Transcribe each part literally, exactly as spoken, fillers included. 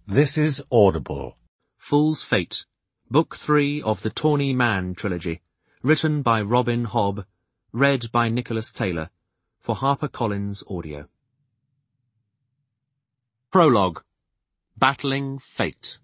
This is Audible. Fool's Fate, Book three of the Tawny Man trilogy, written by Robin Hobb, read by Nicholas Taylor, for HarperCollins Audio. Prologue. Battling Fate.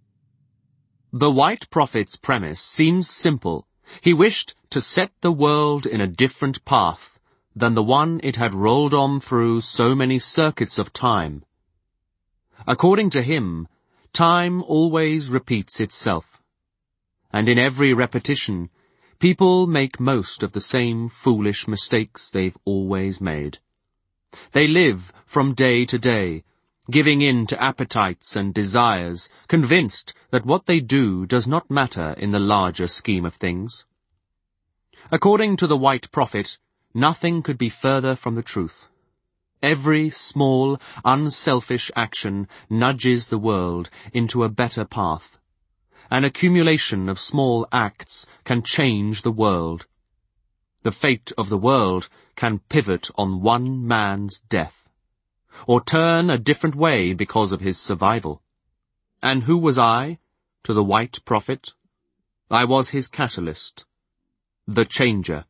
The White Prophet's premise seems simple. He wished to set the world in a different path than the one it had rolled on through so many circuits of time. According to him, time always repeats itself, and in every repetition, people make most of the same foolish mistakes they've always made. They live from day to day, giving in to appetites and desires, convinced that what they do does not matter in the larger scheme of things. According to the White Prophet, nothing could be further from the truth. Every small, unselfish action nudges the world into a better path. An accumulation of small acts can change the world. The fate of the world can pivot on one man's death, or turn a different way because of his survival. And who was I to the White Prophet? I was his catalyst, the changer.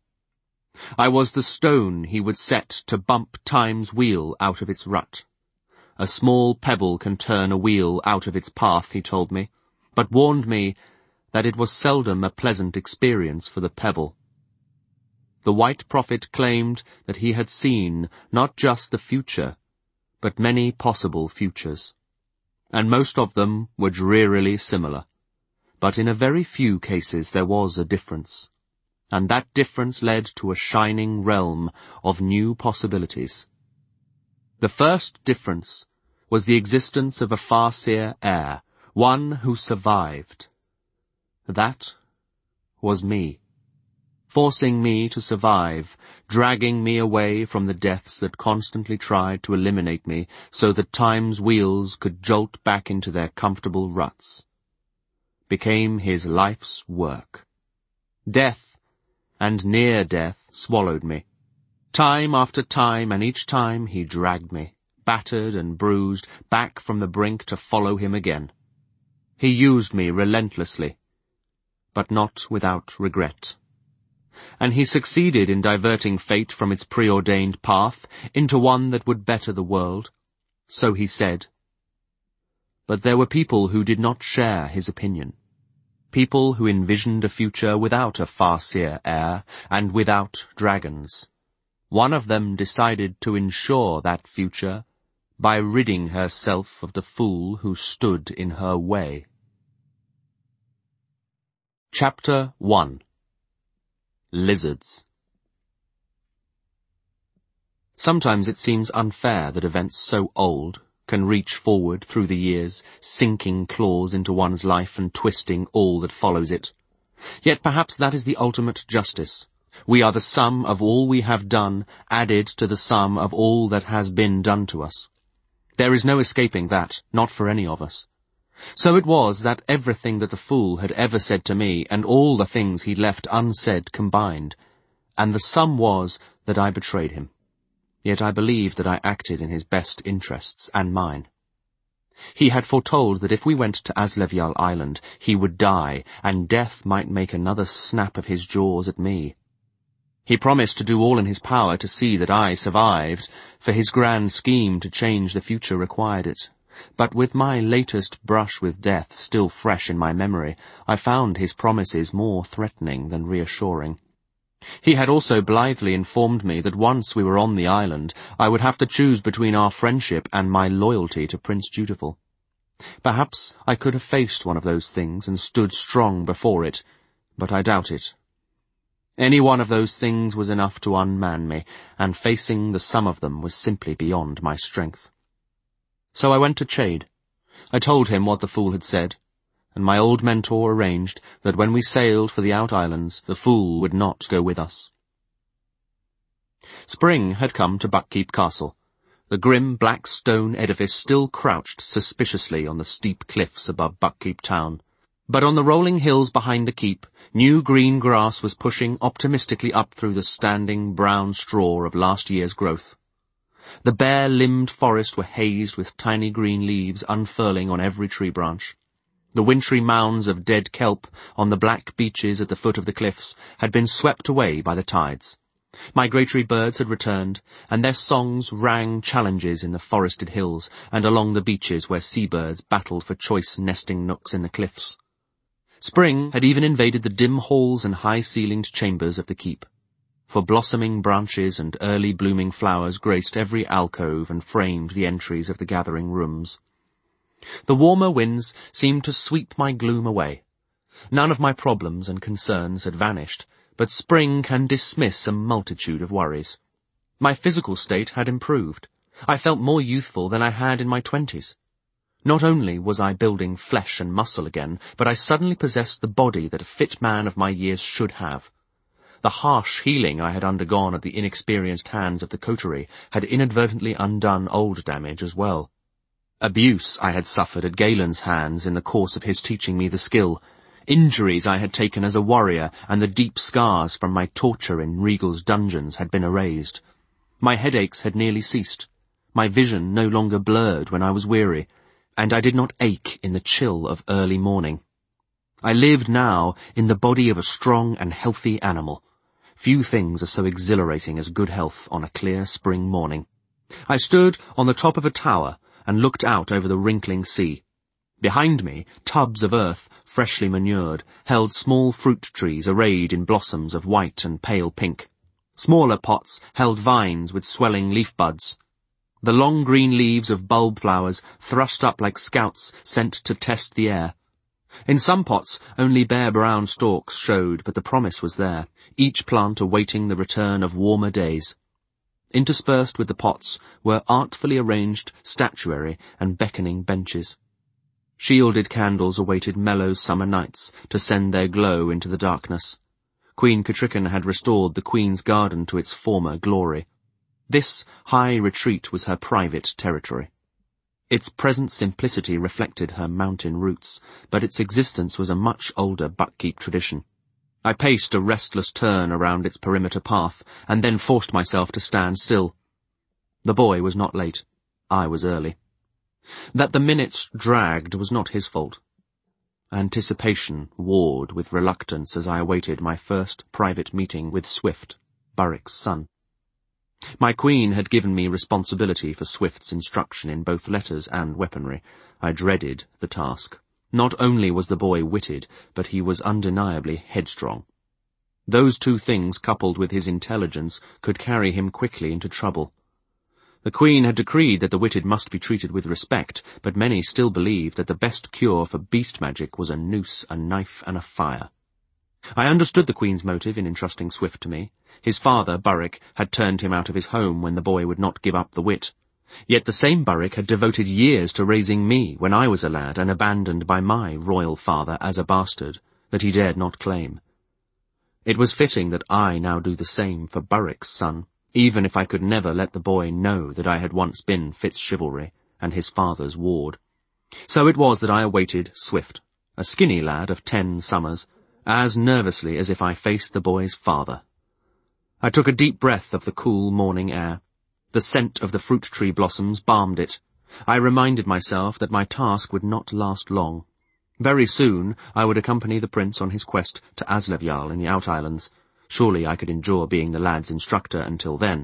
I was the stone he would set to bump time's wheel out of its rut. A small pebble can turn a wheel out of its path, he told me, but warned me that it was seldom a pleasant experience for the pebble. The White Prophet claimed that he had seen not just the future, but many possible futures, and most of them were drearily similar. But in a very few cases there was a difference, and that difference led to a shining realm of new possibilities. The first difference was the existence of a Farseer heir, one who survived. That was me, forcing me to survive, dragging me away from the deaths that constantly tried to eliminate me so that time's wheels could jolt back into their comfortable ruts. Became his life's work. Death and near death swallowed me. Time after time, and each time he dragged me, battered and bruised, back from the brink to follow him again. He used me relentlessly, but not without regret. And he succeeded in diverting fate from its preordained path into one that would better the world, so he said. But there were people who did not share his opinion. People who envisioned a future without a Farseer heir and without dragons. One of them decided to ensure that future by ridding herself of the fool who stood in her way. Chapter one. Lizards. Sometimes it seems unfair that events so old can reach forward through the years, sinking claws into one's life and twisting all that follows it. Yet perhaps that is the ultimate justice. We are the sum of all we have done, added to the sum of all that has been done to us. There is no escaping that, not for any of us. So it was that everything that the fool had ever said to me, and all the things he left unsaid combined, and the sum was that I betrayed him. Yet I believed that I acted in his best interests and mine. He had foretold that if we went to Aslevial Island, he would die, and death might make another snap of his jaws at me. He promised to do all in his power to see that I survived, for his grand scheme to change the future required it. But with my latest brush with death still fresh in my memory, I found his promises more threatening than reassuring. He had also blithely informed me that once we were on the island, I would have to choose between our friendship and my loyalty to Prince Dutiful. Perhaps I could have faced one of those things and stood strong before it, but I doubt it. Any one of those things was enough to unman me, and facing the sum of them was simply beyond my strength. So I went to Chade. I told him what the fool had said, and my old mentor arranged that when we sailed for the Out Islands, the fool would not go with us. Spring had come to Buckkeep Castle. The grim black stone edifice still crouched suspiciously on the steep cliffs above Buckkeep town. But on the rolling hills behind the keep, new green grass was pushing optimistically up through the standing brown straw of last year's growth. The bare-limbed forest were hazed with tiny green leaves unfurling on every tree branch. The wintry mounds of dead kelp on the black beaches at the foot of the cliffs had been swept away by the tides. Migratory birds had returned, and their songs rang challenges in the forested hills and along the beaches where seabirds battled for choice nesting nooks in the cliffs. Spring had even invaded the dim halls and high-ceilinged chambers of the keep, for blossoming branches and early blooming flowers graced every alcove and framed the entries of the gathering rooms. The warmer winds seemed to sweep my gloom away. None of my problems and concerns had vanished, but spring can dismiss a multitude of worries. My physical state had improved. I felt more youthful than I had in my twenties. Not only was I building flesh and muscle again, but I suddenly possessed the body that a fit man of my years should have. The harsh healing I had undergone at the inexperienced hands of the coterie had inadvertently undone old damage as well. Abuse I had suffered at Galen's hands in the course of his teaching me the skill. Injuries I had taken as a warrior and the deep scars from my torture in Regal's dungeons had been erased. My headaches had nearly ceased. My vision no longer blurred when I was weary, and I did not ache in the chill of early morning. I lived now in the body of a strong and healthy animal. Few things are so exhilarating as good health on a clear spring morning. I stood on the top of a tower and looked out over the wrinkling sea. Behind me, tubs of earth, freshly manured, held small fruit trees arrayed in blossoms of white and pale pink. Smaller pots held vines with swelling leaf buds. The long green leaves of bulb flowers thrust up like scouts sent to test the air. In some pots only bare brown stalks showed, but the promise was there, each plant awaiting the return of warmer days. Interspersed with the pots were artfully arranged statuary and beckoning benches. Shielded candles awaited mellow summer nights to send their glow into the darkness. Queen Catrican had restored the Queen's garden to its former glory. This high retreat was her private territory. Its present simplicity reflected her mountain roots, but its existence was a much older Buckkeep tradition. I paced a restless turn around its perimeter path, and then forced myself to stand still. The boy was not late. I was early. That the minutes dragged was not his fault. Anticipation warred with reluctance as I awaited my first private meeting with Swift, Burrick's son. My queen had given me responsibility for Swift's instruction in both letters and weaponry. I dreaded the task. Not only was the boy witted, but he was undeniably headstrong. Those two things, coupled with his intelligence, could carry him quickly into trouble. The Queen had decreed that the witted must be treated with respect, but many still believed that the best cure for beast magic was a noose, a knife, and a fire. I understood the Queen's motive in entrusting Swift to me. His father, Burrick, had turned him out of his home when the boy would not give up the wit. Yet the same Burrick had devoted years to raising me when I was a lad and abandoned by my royal father as a bastard that he dared not claim. It was fitting that I now do the same for Burrick's son, even if I could never let the boy know that I had once been Fitzchivalry and his father's ward. So it was that I awaited Swift, a skinny lad of ten summers, as nervously as if I faced the boy's father. I took a deep breath of the cool morning air. The scent of the fruit tree blossoms balmed it. I reminded myself that my task would not last long. Very soon I would accompany the prince on his quest to Aslevyal in the Out Islands. Surely I could endure being the lad's instructor until then.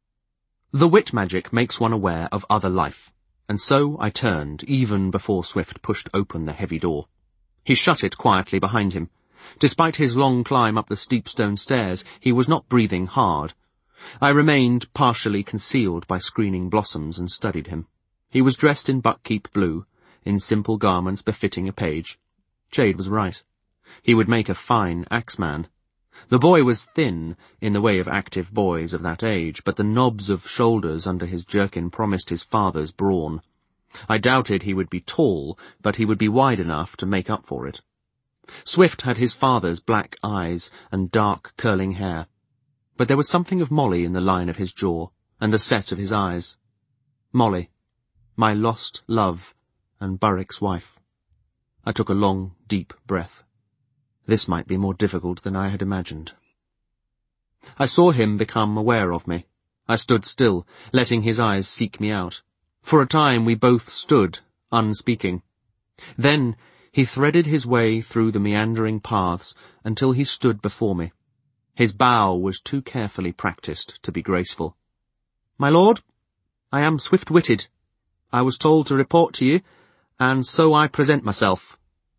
The wit magic makes one aware of other life, and so I turned even before Swift pushed open the heavy door. He shut it quietly behind him. Despite his long climb up the steep stone stairs, he was not breathing hard. I remained partially concealed by screening blossoms and studied him. He was dressed in Buckkeep blue, in simple garments befitting a page. Jade was right. He would make a fine axeman. The boy was thin, in the way of active boys of that age, but the knobs of shoulders under his jerkin promised his father's brawn. I doubted he would be tall, but he would be wide enough to make up for it. Swift had his father's black eyes and dark curling hair, but there was something of Molly in the line of his jaw and the set of his eyes. Molly, my lost love and Burrick's wife. I took a long, deep breath. This might be more difficult than I had imagined. I saw him become aware of me. I stood still, letting his eyes seek me out. For a time we both stood, unspeaking. Then he threaded his way through the meandering paths until he stood before me. His bow was too carefully practised to be graceful. "My lord, I am swift-witted. I was told to report to you, and so I present myself."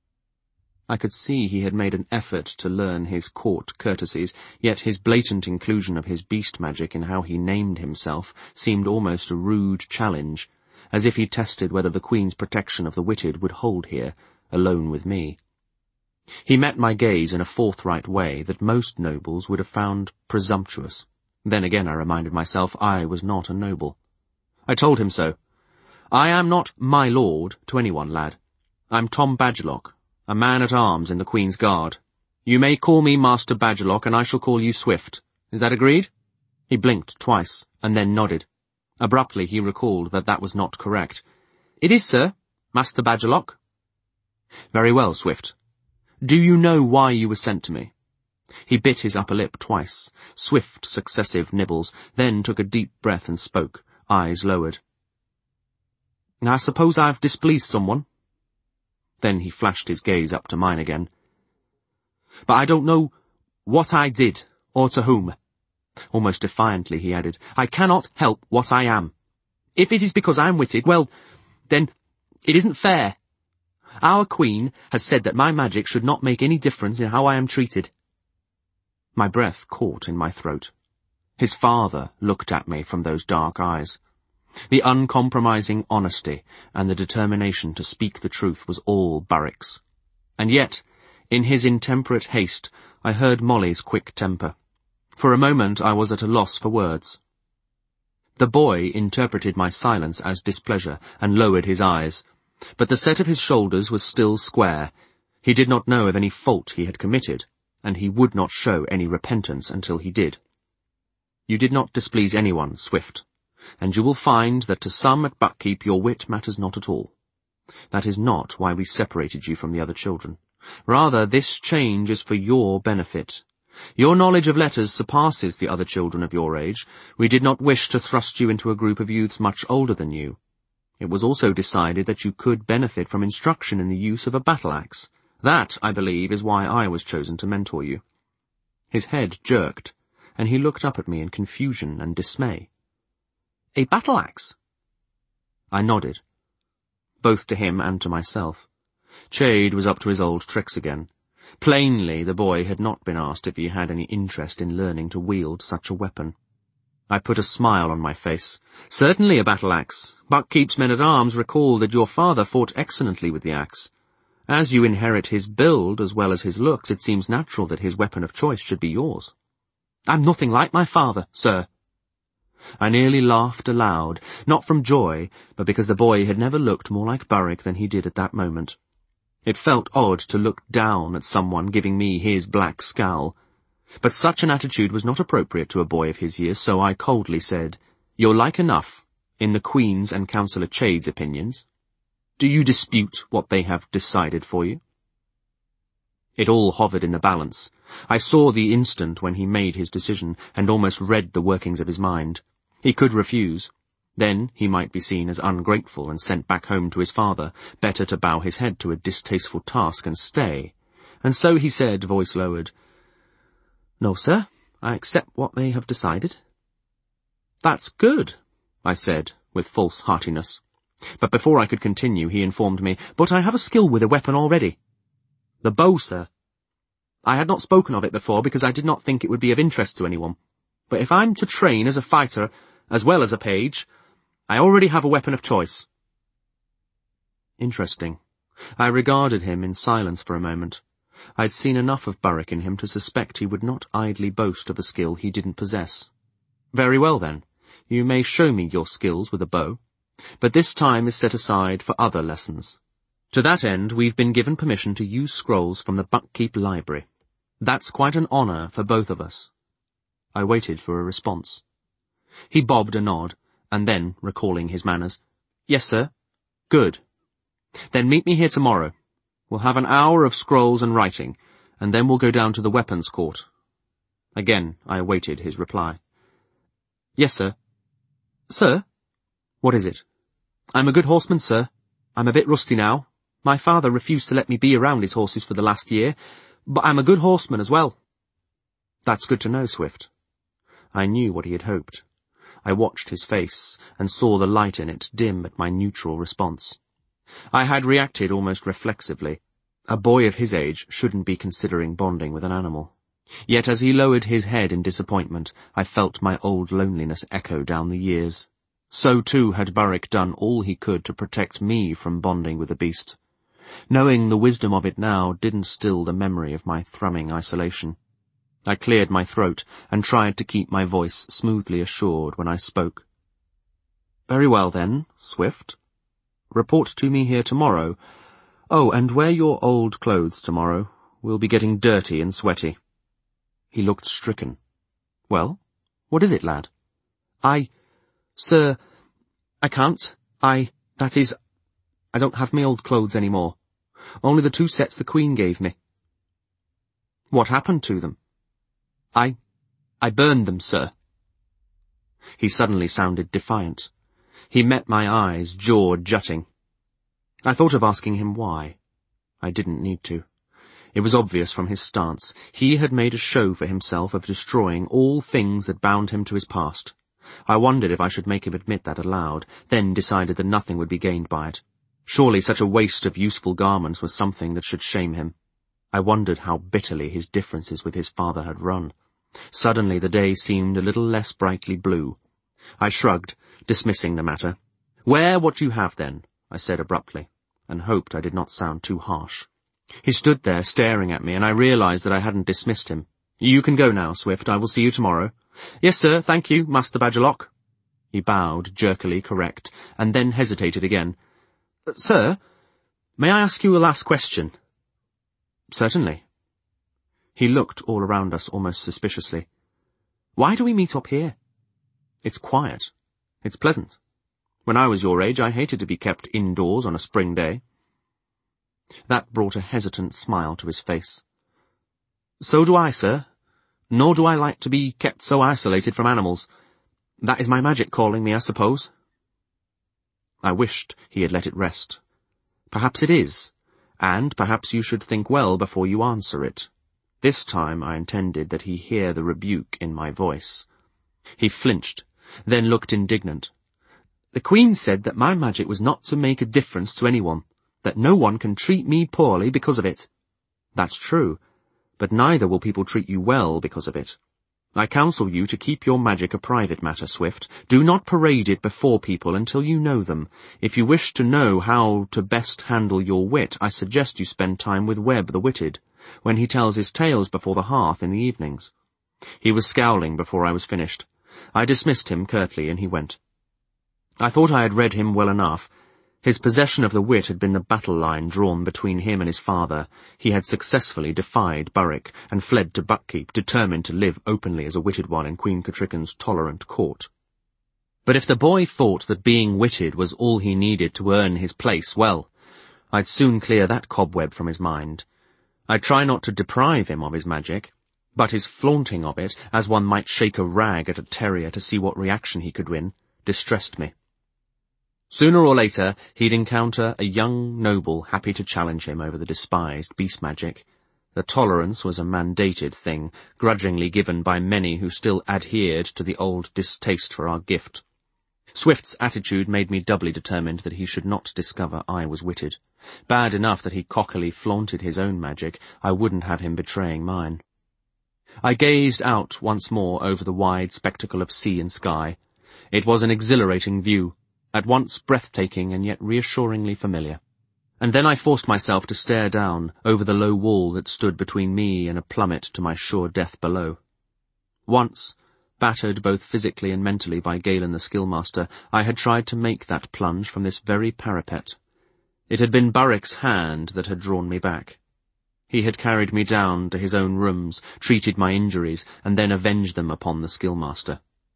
I could see he had made an effort to learn his court courtesies, yet his blatant inclusion of his beast magic in how he named himself seemed almost a rude challenge, as if he tested whether the Queen's protection of the witted would hold here, alone with me. He met my gaze in a forthright way that most nobles would have found presumptuous. Then again I reminded myself I was not a noble. I told him so. "I am not my lord to anyone, lad. I'm Tom Badgelock, a man-at-arms in the Queen's Guard. You may call me Master Badgelock, and I shall call you Swift. Is that agreed?" He blinked twice, and then nodded. Abruptly he recalled that that was not correct. "It is, sir, Master Badgelock." "Very well, Swift. Do you know why you were sent to me?" He bit his upper lip twice, swift successive nibbles, then took a deep breath and spoke, eyes lowered. "I suppose I've displeased someone." Then he flashed his gaze up to mine again. "But I don't know what I did, or to whom." Almost defiantly he added, "I cannot help what I am. If it is because I am witted, well, then it isn't fair. Our Queen has said that my magic should not make any difference in how I am treated." My breath caught in my throat. His father looked at me from those dark eyes. The uncompromising honesty and the determination to speak the truth was all Barrick's. And yet, in his intemperate haste, I heard Molly's quick temper. For a moment I was at a loss for words. The boy interpreted my silence as displeasure and lowered his eyes, but the set of his shoulders was still square. He did not know of any fault he had committed, and he would not show any repentance until he did. "You did not displease anyone, Swift, and you will find that to some at Buckkeep your wit matters not at all. That is not why we separated you from the other children. Rather, this change is for your benefit. Your knowledge of letters surpasses the other children of your age. We did not wish to thrust you into a group of youths much older than you. It was also decided that you could benefit from instruction in the use of a battle-axe. That, I believe, is why I was chosen to mentor you." His head jerked, and he looked up at me in confusion and dismay. "A battle-axe?" I nodded, both to him and to myself. Chade was up to his old tricks again. Plainly, the boy had not been asked if he had any interest in learning to wield such a weapon. I put a smile on my face. "Certainly a battle-axe. Buckkeep's men-at-arms recall that your father fought excellently with the axe. As you inherit his build as well as his looks, it seems natural that his weapon of choice should be yours." "I'm nothing like my father, sir." I nearly laughed aloud, not from joy, but because the boy had never looked more like Barrick than he did at that moment. It felt odd to look down at someone giving me his black scowl. But such an attitude was not appropriate to a boy of his years, so I coldly said, "You're like enough, in the Queen's and Councillor Chade's opinions. Do you dispute what they have decided for you?" It all hovered in the balance. I saw the instant when he made his decision, and almost read the workings of his mind. He could refuse. Then he might be seen as ungrateful and sent back home to his father, better to bow his head to a distasteful task and stay. And so he said, voice lowered, "No, sir, I accept what they have decided." "That's good," I said, with false heartiness. But before I could continue, he informed me, "But I have a skill with a weapon already." "The bow, sir. I had not spoken of it before because I did not think it would be of interest to anyone. But if I'm to train as a fighter as well as a page, I already have a weapon of choice." Interesting. I regarded him in silence for a moment. I'd seen enough of Barrick in him to suspect he would not idly boast of a skill he didn't possess. "Very well, then. You may show me your skills with a bow. But this time is set aside for other lessons. To that end, we've been given permission to use scrolls from the Buckkeep Library. That's quite an honour for both of us." I waited for a response. He bobbed a nod, and then, recalling his manners, "Yes, sir." "Good. Then meet me here tomorrow. We'll have an hour of scrolls and writing, and then we'll go down to the weapons court." Again I awaited his reply. Yes, sir. Sir? What is it? I'm a good horseman, sir. I'm a bit rusty now. My father refused to let me be around his horses for the last year, but I'm a good horseman as well. That's good to know, Swift. I knew what he had hoped. I watched his face and saw the light in it dim at my neutral response. I had reacted almost reflexively. A boy of his age shouldn't be considering bonding with an animal. Yet as he lowered his head in disappointment, I felt my old loneliness echo down the years. So too had Burrick done all he could to protect me from bonding with the beast. Knowing the wisdom of it now didn't still the memory of my thrumming isolation. I cleared my throat and tried to keep my voice smoothly assured when I spoke. Very well then, Swift. Report to me here tomorrow. Oh, and wear your old clothes tomorrow. We'll be getting dirty and sweaty. He looked stricken. Well, what is it, lad? I, sir, I can't. I, that is, I don't have my old clothes any more. Only the two sets the Queen gave me. What happened to them? I, I burned them, sir. He suddenly sounded defiant. He met my eyes, jaw jutting. I thought of asking him why. I didn't need to. It was obvious from his stance. He had made a show for himself of destroying all things that bound him to his past. I wondered if I should make him admit that aloud, then decided that nothing would be gained by it. Surely such a waste of useful garments was something that should shame him. I wondered how bitterly his differences with his father had run. Suddenly the day seemed a little less brightly blue. I shrugged, dismissing the matter. Wear what you have, then, I said abruptly, and hoped I did not sound too harsh. He stood there staring at me, and I realized that I hadn't dismissed him. You can go now, Swift. I will see you tomorrow. Yes, sir, thank you, Master Badgerlock. He bowed, jerkily correct, and then hesitated again. Sir, may I ask you a last question? Certainly. He looked all around us almost suspiciously. Why do we meet up here? It's quiet. It's pleasant. When I was your age, I hated to be kept indoors on a spring day. That brought a hesitant smile to his face. So do I, sir. Nor do I like to be kept so isolated from animals. That is my magic calling me, I suppose. I wished he had let it rest. Perhaps it is, and perhaps you should think well before you answer it. This time I intended that he hear the rebuke in my voice. He flinched, then looked indignant. The Queen said that my magic was not to make a difference to anyone, that no one can treat me poorly because of it. That's true, but neither will people treat you well because of it. I counsel you to keep your magic a private matter, Swift. Do not parade it before people until you know them. If you wish to know how to best handle your wit, I suggest you spend time with Webb the Witted, when he tells his tales before the hearth in the evenings. He was scowling before I was finished. I dismissed him curtly, and he went. I thought I had read him well enough. His possession of the wit had been the battle line drawn between him and his father. He had successfully defied Burrick, and fled to Buckkeep, determined to live openly as a witted one in Queen Catricken's tolerant court. But if the boy thought that being witted was all he needed to earn his place, well, I'd soon clear that cobweb from his mind. I'd try not to deprive him of his magic, but his flaunting of it, as one might shake a rag at a terrier to see what reaction he could win, distressed me. Sooner or later, he'd encounter a young noble happy to challenge him over the despised beast magic. The tolerance was a mandated thing, grudgingly given by many who still adhered to the old distaste for our gift. Swift's attitude made me doubly determined that he should not discover I was witted. Bad enough that he cockily flaunted his own magic, I wouldn't have him betraying mine. I gazed out once more over the wide spectacle of sea and sky. It was an exhilarating view, at once breathtaking and yet reassuringly familiar. And then I forced myself to stare down over the low wall that stood between me and a plummet to my sure death below. Once, battered both physically and mentally by Galen the Skillmaster, I had tried to make that plunge from this very parapet. It had been Burrick's hand that had drawn me back. He had carried me down to his own rooms, treated my injuries, and then avenged them upon the Skillmaster.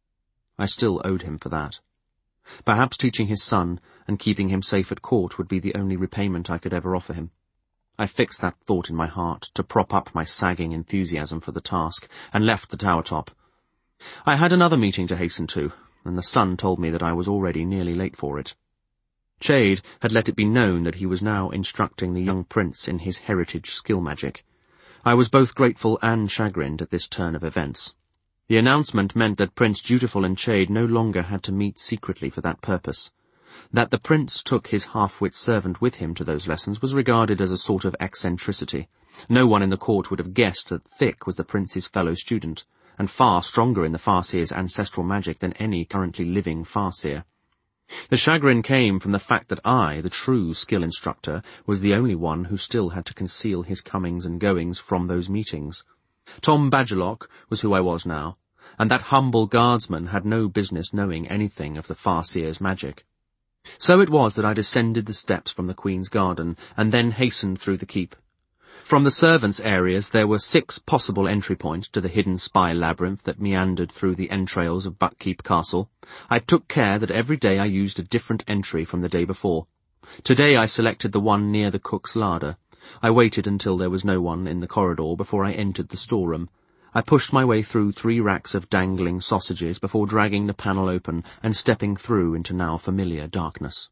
I still owed him for that. Perhaps teaching his son and keeping him safe at court would be the only repayment I could ever offer him. I fixed that thought in my heart to prop up my sagging enthusiasm for the task, and left the tower top. I had another meeting to hasten to, and the sun told me that I was already nearly late for it. Chade had let it be known that he was now instructing the young prince in his heritage skill magic. I was both grateful and chagrined at this turn of events. The announcement meant that Prince Dutiful and Chade no longer had to meet secretly for that purpose. That the prince took his half-wit servant with him to those lessons was regarded as a sort of eccentricity. No one in the court would have guessed that Thick was the prince's fellow student, and far stronger in the Farseer's ancestral magic than any currently living Farseer. The chagrin came from the fact that I, the true skill instructor, was the only one who still had to conceal his comings and goings from those meetings. Tom Badgerlock was who I was now, and that humble guardsman had no business knowing anything of the Farseer's magic. So it was that I descended the steps from the Queen's garden, and then hastened through the keep. From the servants' areas there were six possible entry points to the hidden spy labyrinth that meandered through the entrails of Buckkeep Castle. I took care that every day I used a different entry from the day before. Today I selected the one near the cook's larder. I waited until there was no one in the corridor before I entered the storeroom. I pushed my way through three racks of dangling sausages before dragging the panel open and stepping through into now familiar darkness.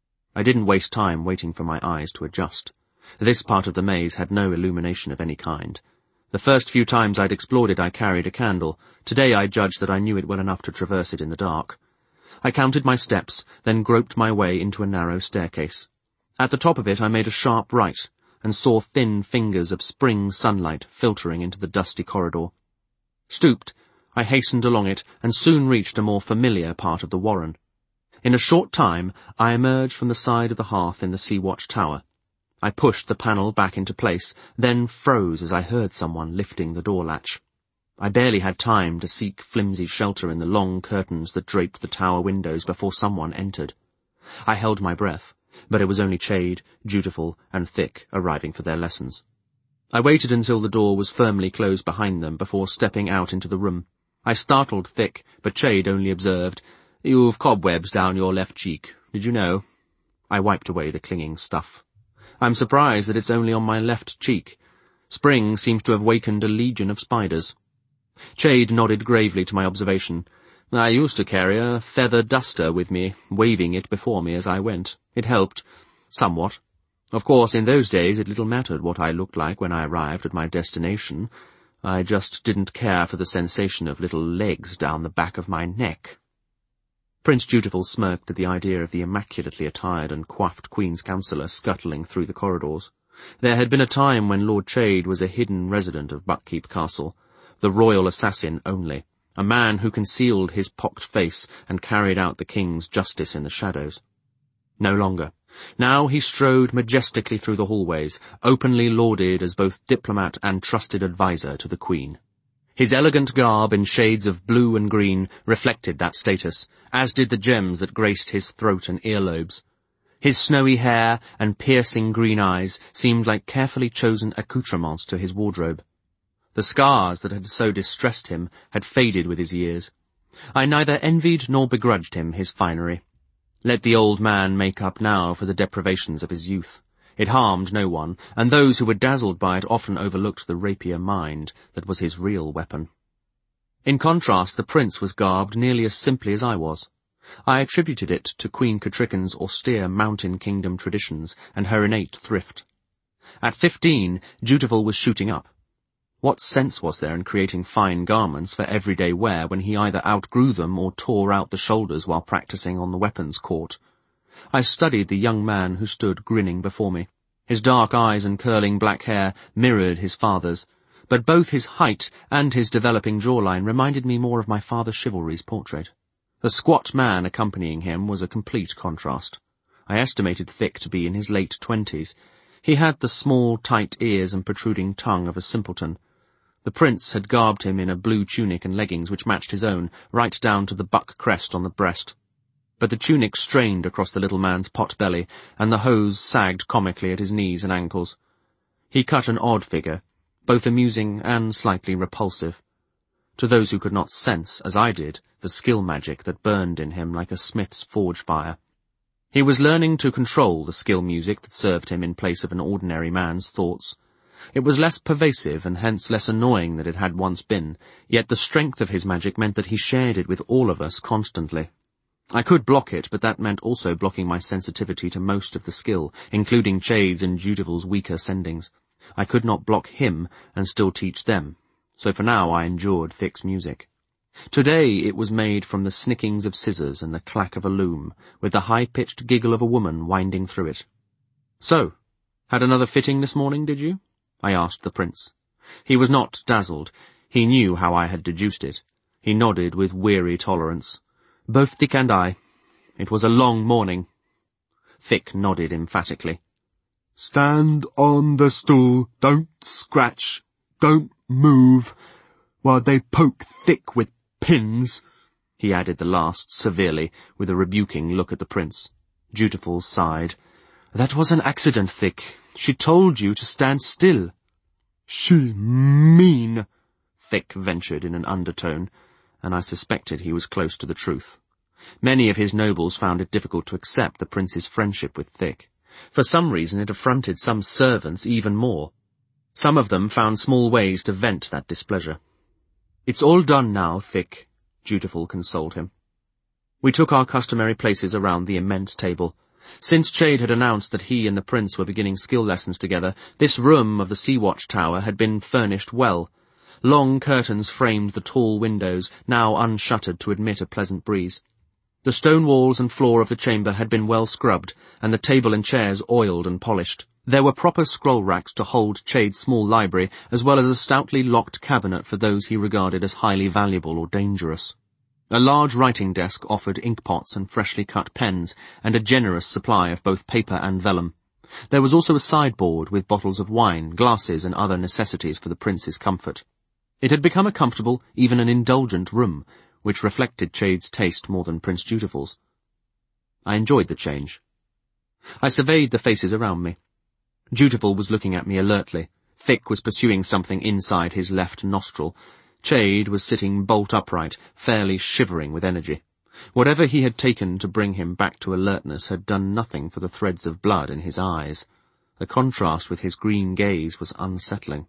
I didn't waste time waiting for my eyes to adjust. This part of the maze had no illumination of any kind. The first few times I'd explored it I carried a candle. Today I judged that I knew it well enough to traverse it in the dark. I counted my steps, then groped my way into a narrow staircase. At the top of it I made a sharp right, and saw thin fingers of spring sunlight filtering into the dusty corridor. Stooped, I hastened along it, and soon reached a more familiar part of the warren. In a short time I emerged from the side of the hearth in the Sea-Watch Tower. I pushed the panel back into place, then froze as I heard someone lifting the door latch. I barely had time to seek flimsy shelter in the long curtains that draped the tower windows before someone entered. I held my breath, but it was only Chade, Dutiful, and Thick arriving for their lessons. I waited until the door was firmly closed behind them before stepping out into the room. I startled Thick, but Chade only observed, "You've cobwebs down your left cheek. Did you know?" I wiped away the clinging stuff. I'm surprised that it's only on my left cheek. Spring seems to have wakened a legion of spiders. Chade nodded gravely to my observation. I used to carry a feather duster with me, waving it before me as I went. It helped, somewhat. Of course, in those days it little mattered what I looked like when I arrived at my destination. I just didn't care for the sensation of little legs down the back of my neck. Prince Dutiful smirked at the idea of the immaculately attired and coiffed Queen's Counsellor scuttling through the corridors. There had been a time when Lord Chade was a hidden resident of Buckkeep Castle, the royal assassin only, a man who concealed his pocked face and carried out the king's justice in the shadows. No longer. Now he strode majestically through the hallways, openly lauded as both diplomat and trusted adviser to the Queen. His elegant garb in shades of blue and green reflected that status, as did the gems that graced his throat and earlobes. His snowy hair and piercing green eyes seemed like carefully chosen accoutrements to his wardrobe. The scars that had so distressed him had faded with his years. I neither envied nor begrudged him his finery. Let the old man make up now for the deprivations of his youth. It harmed no one, and those who were dazzled by it often overlooked the rapier mind that was his real weapon. In contrast, the prince was garbed nearly as simply as I was. I attributed it to Queen Catricken's austere mountain kingdom traditions and her innate thrift. At fifteen, Dutiful was shooting up. What sense was there in creating fine garments for everyday wear when he either outgrew them or tore out the shoulders while practicing on the weapons court? I studied the young man who stood grinning before me. His dark eyes and curling black hair mirrored his father's, but both his height and his developing jawline reminded me more of my father Chivalry's portrait. The squat man accompanying him was a complete contrast. I estimated Thick to be in his late twenties. He had the small, tight ears and protruding tongue of a simpleton. The prince had garbed him in a blue tunic and leggings which matched his own, right down to the buck crest on the breast. But the tunic strained across the little man's pot belly, and the hose sagged comically at his knees and ankles. He cut an odd figure, both amusing and slightly repulsive, to those who could not sense, as I did, the skill magic that burned in him like a smith's forge fire. He was learning to control the skill music that served him in place of an ordinary man's thoughts. It was less pervasive and hence less annoying than it had once been, yet the strength of his magic meant that he shared it with all of us constantly. I could block it, but that meant also blocking my sensitivity to most of the skill, including Chade's and Dutiful's weaker sendings. I could not block him and still teach them, so for now I endured Thick's music. Today it was made from the snickings of scissors and the clack of a loom, with the high-pitched giggle of a woman winding through it. "So, had another fitting this morning, did you?" I asked the prince. He was not dazzled. He knew how I had deduced it. He nodded with weary tolerance. "Both Thick and I. It was a long morning." Thick nodded emphatically. "Stand on the stool, don't scratch, don't move, while they poke Thick with pins." He added the last severely, with a rebuking look at the prince. Dutiful sighed. "That was an accident, Thick. She told you to stand still." "She's mean," Thick ventured in an undertone, and I suspected he was close to the truth. Many of his nobles found it difficult to accept the prince's friendship with Thick. For some reason it affronted some servants even more. Some of them found small ways to vent that displeasure. "It's all done now, Thick," Dutiful consoled him. We took our customary places around the immense table. Since Chade had announced that he and the prince were beginning skill lessons together, this room of the Sea-Watch Tower had been furnished well. Long curtains framed the tall windows, now unshuttered to admit a pleasant breeze. The stone walls and floor of the chamber had been well scrubbed, and the table and chairs oiled and polished. There were proper scroll racks to hold Chade's small library, as well as a stoutly locked cabinet for those he regarded as highly valuable or dangerous. A large writing desk offered inkpots and freshly cut pens, and a generous supply of both paper and vellum. There was also a sideboard with bottles of wine, glasses, and other necessities for the prince's comfort. It had become a comfortable, even an indulgent room, which reflected Chade's taste more than Prince Dutiful's. I enjoyed the change. I surveyed the faces around me. Dutiful was looking at me alertly. Thick was pursuing something inside his left nostril. Chade was sitting bolt upright, fairly shivering with energy. Whatever he had taken to bring him back to alertness had done nothing for the threads of blood in his eyes. The contrast with his green gaze was unsettling.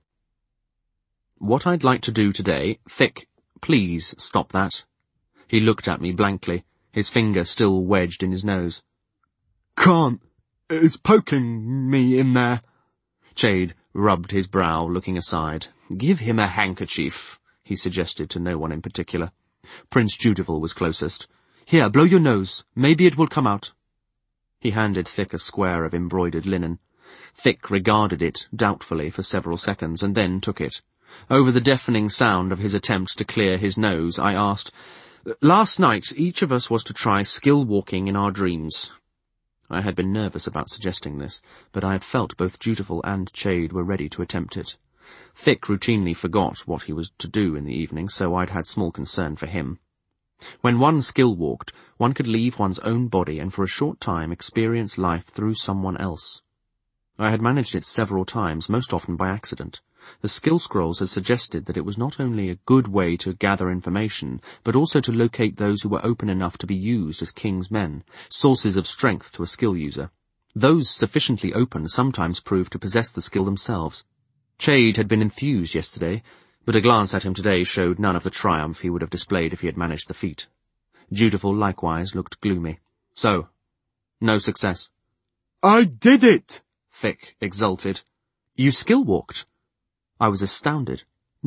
"What I'd like to do today— Thick, please stop that." He looked at me blankly, his finger still wedged in his nose. "Can't. It's poking me in there." Chade rubbed his brow, looking aside. "Give him a handkerchief," he suggested to no one in particular. Prince Dutiful was closest. "Here, blow your nose. Maybe it will come out." He handed Thick a square of embroidered linen. Thick regarded it doubtfully for several seconds, and then took it. Over the deafening sound of his attempts to clear his nose, I asked, "Last night each of us was to try skill walking in our dreams." I had been nervous about suggesting this, but I had felt both Dutiful and Chade were ready to attempt it. Thick routinely forgot what he was to do in the evening, so I'd had small concern for him. When one skill walked, one could leave one's own body and for a short time experience life through someone else. I had managed it several times, most often by accident. The skill scrolls had suggested that it was not only a good way to gather information, but also to locate those who were open enough to be used as king's men, sources of strength to a skill user. Those sufficiently open sometimes proved to possess the skill themselves. Chade had been enthused yesterday, but a glance at him today showed none of the triumph he would have displayed if he had managed the feat. Dutiful likewise looked gloomy. "So, no success." "I did it!" Thick exulted. "You skill walked?" I was astounded.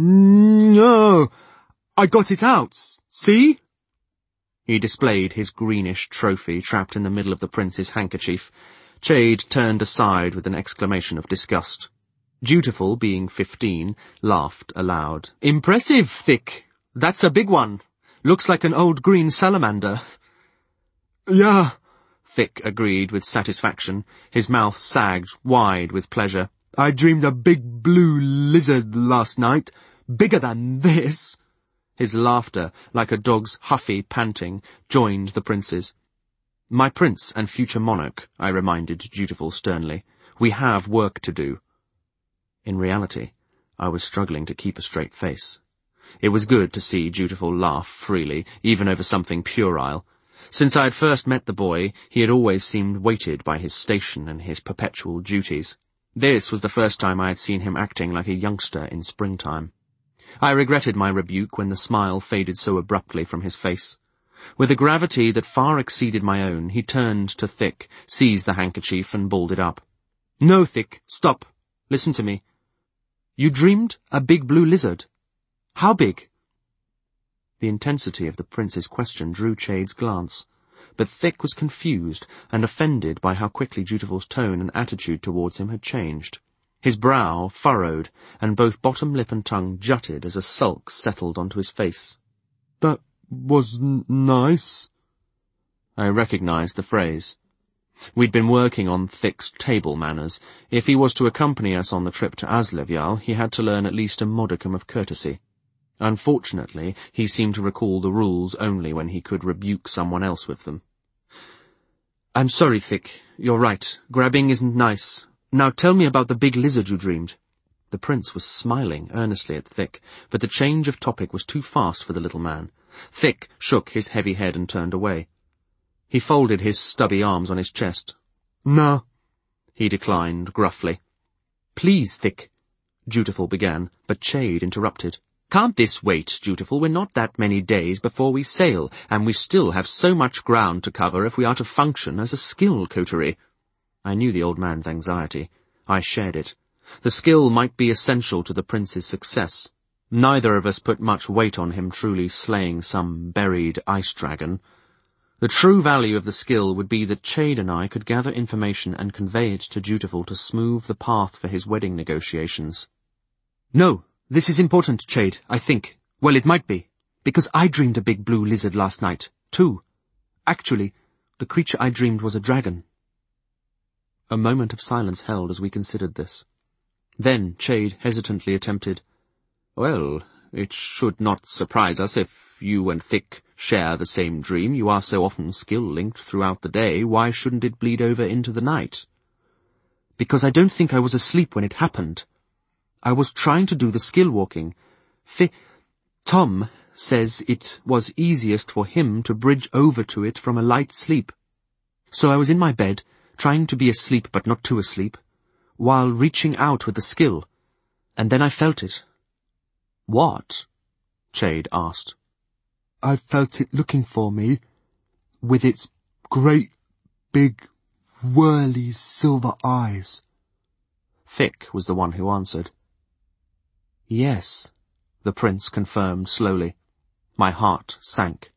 "No, I got it out. See?" He displayed his greenish trophy trapped in the middle of the prince's handkerchief. Chade turned aside with an exclamation of disgust. Dutiful, being fifteen, laughed aloud. "Impressive, Thick. That's a big one. Looks like an old green salamander." "Yeah," Thick agreed with satisfaction. His mouth sagged wide with pleasure. "I dreamed a big blue lizard last night, bigger than this." His laughter, like a dog's huffy panting, joined the prince's. "My prince and future monarch," I reminded Dutiful sternly, "we have work to do." In reality, I was struggling to keep a straight face. It was good to see Dutiful laugh freely, even over something puerile. Since I had first met the boy, he had always seemed weighted by his station and his perpetual duties. This was the first time I had seen him acting like a youngster in springtime. I regretted my rebuke when the smile faded so abruptly from his face. With a gravity that far exceeded my own, he turned to Thick, seized the handkerchief, and balled it up. "No, Thick, stop. Listen to me. You dreamed a big blue lizard. How big?" The intensity of the prince's question drew Chade's glance, but Thick was confused and offended by how quickly Dutiful's tone and attitude towards him had changed. His brow furrowed, and both bottom lip and tongue jutted as a sulk settled onto his face. "That was n nice." I recognized the phrase. We'd been working on Thick's table manners. If he was to accompany us on the trip to Aslevyal, he had to learn at least a modicum of courtesy. Unfortunately, he seemed to recall the rules only when he could rebuke someone else with them. "I'm sorry, Thick. You're right. Grabbing isn't nice. Now tell me about the big lizard you dreamed." The prince was smiling earnestly at Thick, but the change of topic was too fast for the little man. Thick shook his heavy head and turned away. He folded his stubby arms on his chest. "No," he declined gruffly. "Please, Thick," Dutiful began, but Chade interrupted. "Can't this wait, Dutiful? We're not that many days before we sail, and we still have so much ground to cover if we are to function as a skill coterie." I knew the old man's anxiety. I shared it. The skill might be essential to the prince's success. Neither of us put much weight on him truly slaying some buried ice dragon. The true value of the skill would be that Chade and I could gather information and convey it to Dutiful to smooth the path for his wedding negotiations. "No, this is important, Chade, I think. Well, it might be, because I dreamed a big blue lizard last night, too. Actually, the creature I dreamed was a dragon." A moment of silence held as we considered this. Then Chade hesitantly attempted, "Well, it should not surprise us if you and Thick share the same dream. You are so often skill-linked throughout the day. Why shouldn't it bleed over into the night?" "Because I don't think I was asleep when it happened. I was trying to do the skill walking. Fi- Tom says it was easiest for him to bridge over to it from a light sleep. So I was in my bed, trying to be asleep but not too asleep, while reaching out with the skill, and then I felt it." "What?" Chade asked. "I felt it looking for me, with its great, big, whirly silver eyes." Thick was the one who answered. "Yes," the prince confirmed slowly. My heart sank.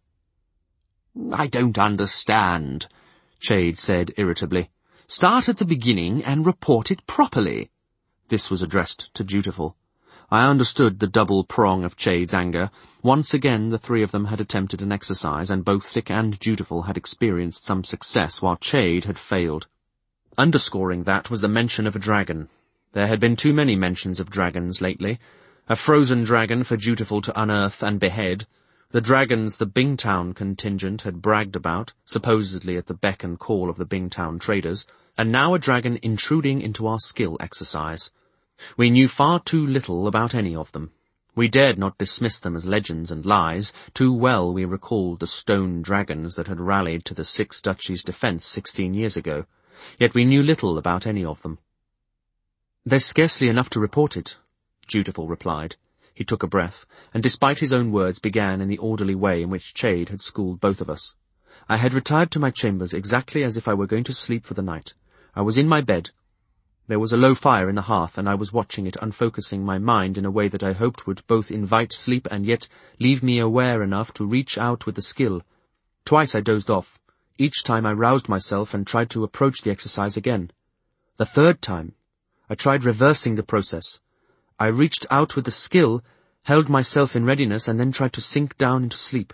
"I don't understand," Chade said irritably. "Start at the beginning and report it properly." This was addressed to Dutiful. I understood the double prong of Chade's anger. Once again the three of them had attempted an exercise, and both Thick and Dutiful had experienced some success, while Chade had failed. Underscoring that was the mention of a dragon. There had been too many mentions of dragons lately. A frozen dragon for Dutiful to unearth and behead. The dragons the Bingtown contingent had bragged about, supposedly at the beck and call of the Bingtown traders, and now a dragon intruding into our skill exercise. We knew far too little about any of them. We dared not dismiss them as legends and lies. Too well we recalled the stone dragons that had rallied to the Six Duchies' defence sixteen years ago. Yet we knew little about any of them. "There's scarcely enough to report it," Dutiful replied. He took a breath, and despite his own words began in the orderly way in which Chade had schooled both of us. "I had retired to my chambers exactly as if I were going to sleep for the night. I was in my bed. There was a low fire in the hearth, and I was watching it, unfocusing my mind in a way that I hoped would both invite sleep and yet leave me aware enough to reach out with the skill. Twice I dozed off. Each time I roused myself and tried to approach the exercise again. The third time, I tried reversing the process. I reached out with the skill, held myself in readiness, and then tried to sink down into sleep."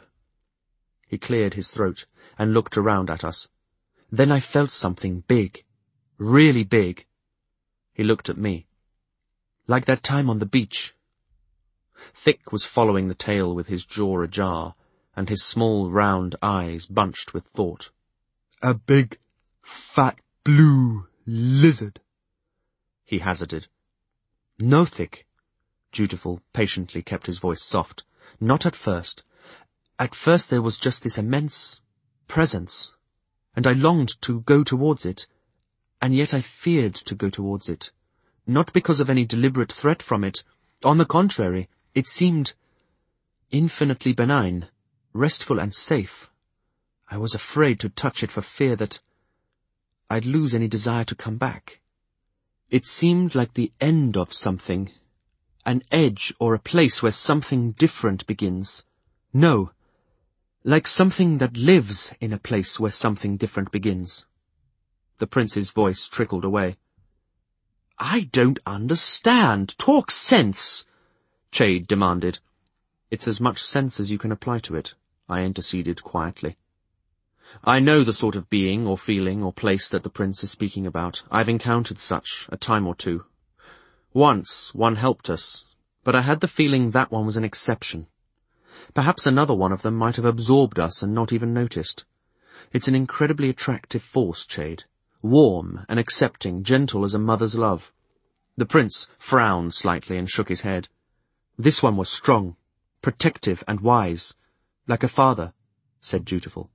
He cleared his throat and looked around at us. "Then I felt something big, really big." He looked at me. "Like that time on the beach." Thick was following the tale with his jaw ajar, and his small round eyes bunched with thought. "A big, fat, blue lizard," he hazarded. "No, Thick." Dutiful patiently kept his voice soft. "Not at first. At first there was just this immense presence, and I longed to go towards it, and yet I feared to go towards it. not because of any deliberate threat from it. On the contrary, it seemed infinitely benign, restful and safe. I was afraid to touch it for fear that I'd lose any desire to come back. It seemed like the end of something, an edge or a place where something different begins. No, like something that lives in a place where something different begins. The prince's voice trickled away. I don't understand. Talk sense, Chade demanded. It's as much sense as you can apply to it, I interceded quietly. I know the sort of being or feeling or place that the prince is speaking about. I've encountered such a time or two. Once one helped us, but I had the feeling that one was an exception. Perhaps another one of them might have absorbed us and not even noticed. It's an incredibly attractive force, Chade. Warm and accepting, gentle as a mother's love. The prince frowned slightly and shook his head. This one was strong, protective and wise, like a father, said Dutiful.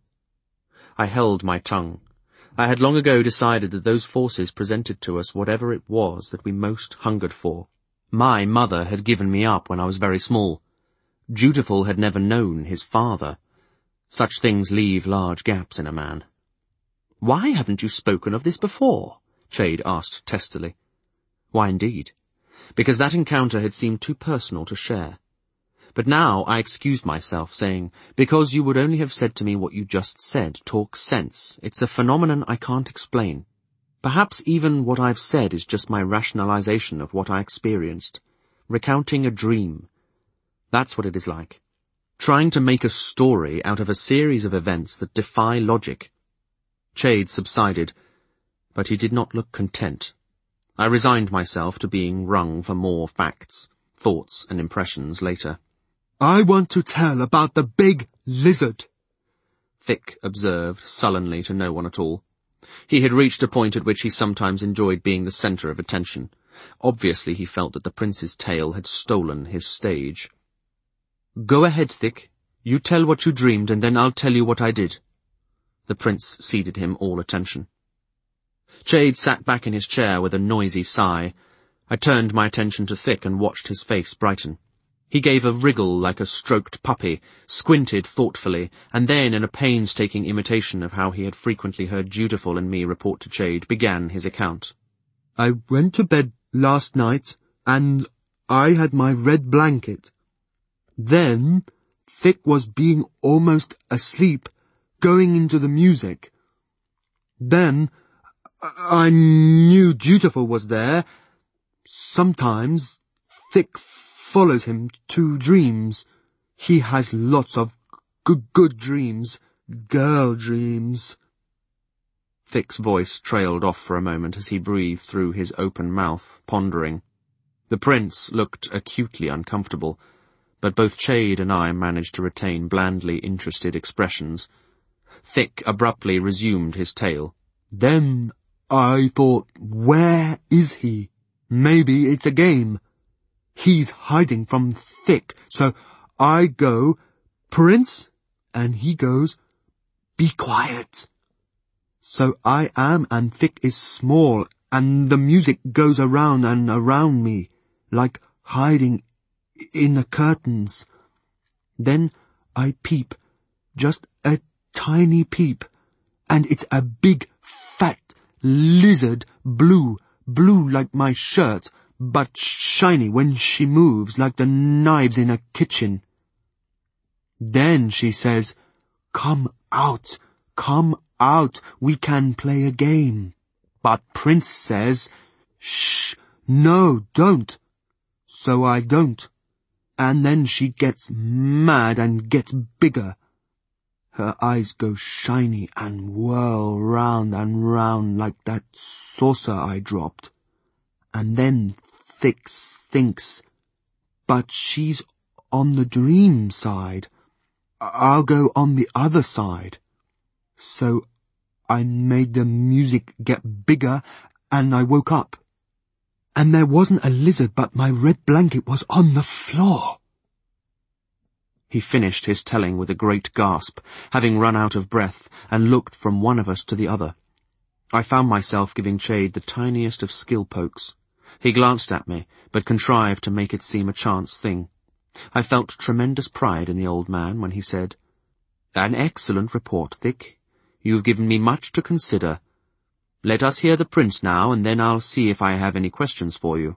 I held my tongue. I had long ago decided that those forces presented to us whatever it was that we most hungered for. My mother had given me up when I was very small. Dutiful had never known his father. Such things leave large gaps in a man. Why haven't you spoken of this before? Chade asked testily. Why indeed? Because that encounter had seemed too personal to share. But now I excused myself, saying, because you would only have said to me what you just said, talk sense. It's a phenomenon I can't explain. Perhaps even what I've said is just my rationalization of what I experienced, recounting a dream. That's what it is like. Trying to make a story out of a series of events that defy logic. Chade subsided, but he did not look content. I resigned myself to being wrung for more facts, thoughts and impressions later. I want to tell about the big lizard, Thick observed sullenly to no one at all. He had reached a point at which he sometimes enjoyed being the centre of attention. Obviously he felt that the prince's tale had stolen his stage. Go ahead, Thick. You tell what you dreamed, and then I'll tell you what I did. The prince ceded him all attention. Chade sat back in his chair with a noisy sigh. I turned my attention to Thick and watched his face brighten. He gave a wriggle like a stroked puppy, squinted thoughtfully, and then, in a painstaking imitation of how he had frequently heard Dutiful and me report to Chade, began his account. I went to bed last night, and I had my red blanket. Then, Thick was being almost asleep, going into the music. Then, I knew Dutiful was there. Sometimes, Thick follows him to dreams. He has lots of good, good dreams, girl dreams. Thick's voice trailed off for a moment as he breathed through his open mouth, pondering. The prince looked acutely uncomfortable, but both Chade and I managed to retain blandly interested expressions. Thick abruptly resumed his tale. Then I thought, where is he? Maybe it's a game. He's hiding from Thick, so I go, Prince, and he goes, be quiet. So I am, and Thick is small, and the music goes around and around me, like hiding in the curtains. Then I peep, just a tiny peep, and it's a big, fat lizard, blue, blue like my shirt, but shiny when she moves like the knives in a kitchen. Then she says, come out, come out, we can play a game. But Prince says, shh, no, don't. So I don't. And then she gets mad and gets bigger. Her eyes go shiny and whirl round and round like that saucer I dropped. And then Thick thinks, but she's on the dream side. I'll go on the other side. So I made the music get bigger and I woke up. And there wasn't a lizard, but my red blanket was on the floor. He finished his telling with a great gasp, having run out of breath, and looked from one of us to the other. I found myself giving Chade the tiniest of skill pokes. He glanced at me, but contrived to make it seem a chance thing. I felt tremendous pride in the old man when he said, "An excellent report, Thick. You've given me much to consider. Let us hear the prince now, and then I'll see if I have any questions for you."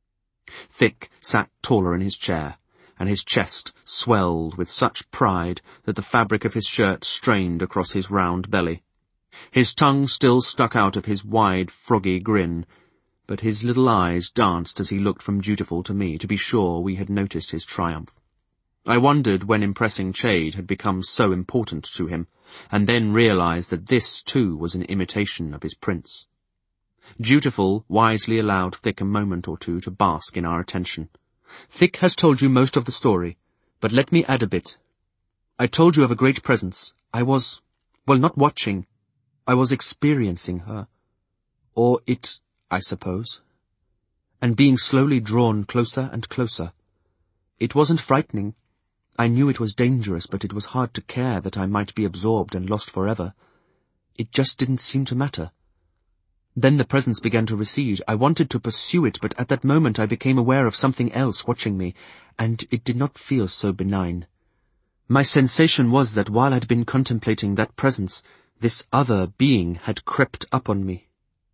Thick sat taller in his chair, and his chest swelled with such pride that the fabric of his shirt strained across his round belly. His tongue still stuck out of his wide, froggy grin, but his little eyes danced as he looked from Dutiful to me to be sure we had noticed his triumph. I wondered when impressing Chade had become so important to him, and then realized that this, too, was an imitation of his prince. Dutiful wisely allowed Thick a moment or two to bask in our attention. "Thick has told you most of the story, but let me add a bit. I told you of a great presence. I was, well, not watching. I was experiencing her. Or it, I suppose. And being slowly drawn closer and closer. It wasn't frightening. I knew it was dangerous, but it was hard to care that I might be absorbed and lost forever. It just didn't seem to matter. Then the presence began to recede. I wanted to pursue it, but at that moment I became aware of something else watching me, and it did not feel so benign. My sensation was that while I'd been contemplating that presence, this other being had crept up on me.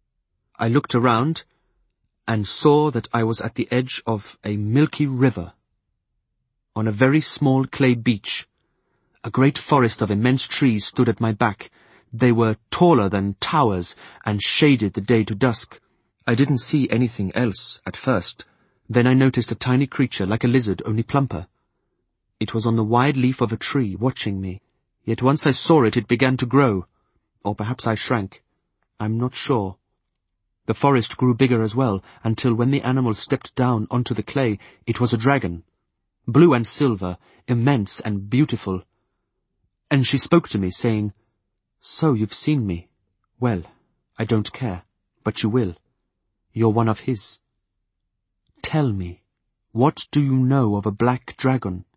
I looked around and saw that I was at the edge of a milky river, on a very small clay beach. A great forest of immense trees stood at my back. They were taller than towers and shaded the day to dusk. I didn't see anything else at first. Then I noticed a tiny creature like a lizard, only plumper. It was on the wide leaf of a tree, watching me. Yet once I saw it, it began to grow. Or perhaps I shrank. I'm not sure. The forest grew bigger as well, until when the animal stepped down onto the clay, it was a dragon. Blue and silver, immense and beautiful. And she spoke to me, saying, "So you've seen me. Well, I don't care, but you will. You're one of his. Tell me, what do you know of a black dragon?"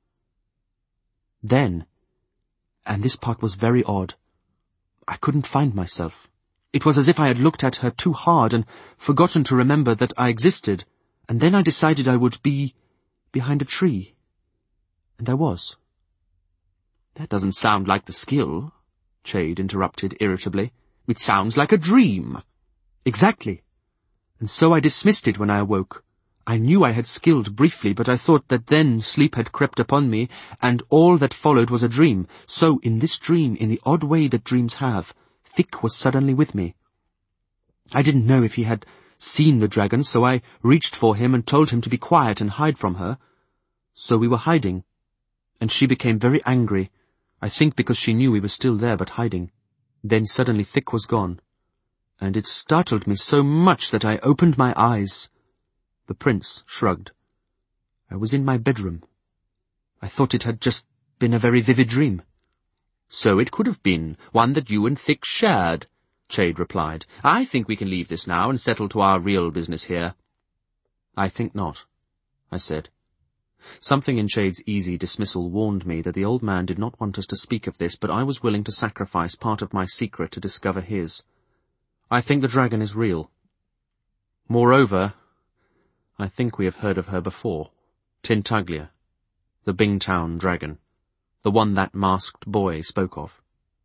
Then, and this part was very odd, I couldn't find myself. It was as if I had looked at her too hard and forgotten to remember that I existed, and then I decided I would be behind a tree. And I was. "That doesn't sound like the skill," Chade interrupted irritably. "It sounds like a dream." "Exactly. And so I dismissed it when I awoke. I knew I had skilled briefly, but I thought that then sleep had crept upon me, and all that followed was a dream. So in this dream, in the odd way that dreams have, Thick was suddenly with me. I didn't know if he had seen the dragon, so I reached for him and told him to be quiet and hide from her. So we were hiding, and she became very angry, I think because she knew we were still there but hiding. Then suddenly Thick was gone, and it startled me so much that I opened my eyes." The prince shrugged. "I was in my bedroom. I thought it had just been a very vivid dream." "So it could have been, one that you and Thick shared," Chade replied. "I think we can leave this now and settle to our real business here." "I think not," I said. Something in Chade's easy dismissal warned me that the old man did not want us to speak of this, but I was willing to sacrifice part of my secret to discover his. "I think the dragon is real. Moreover, I think we have heard of her before. Tintaglia, the Bingtown dragon, the one that masked boy spoke of."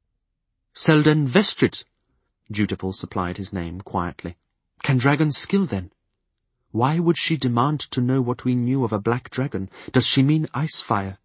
"Selden Vestrit," Dutiful supplied his name quietly. "Can dragons skill, then? Why would she demand to know what we knew of a black dragon? Does she mean ice fire?"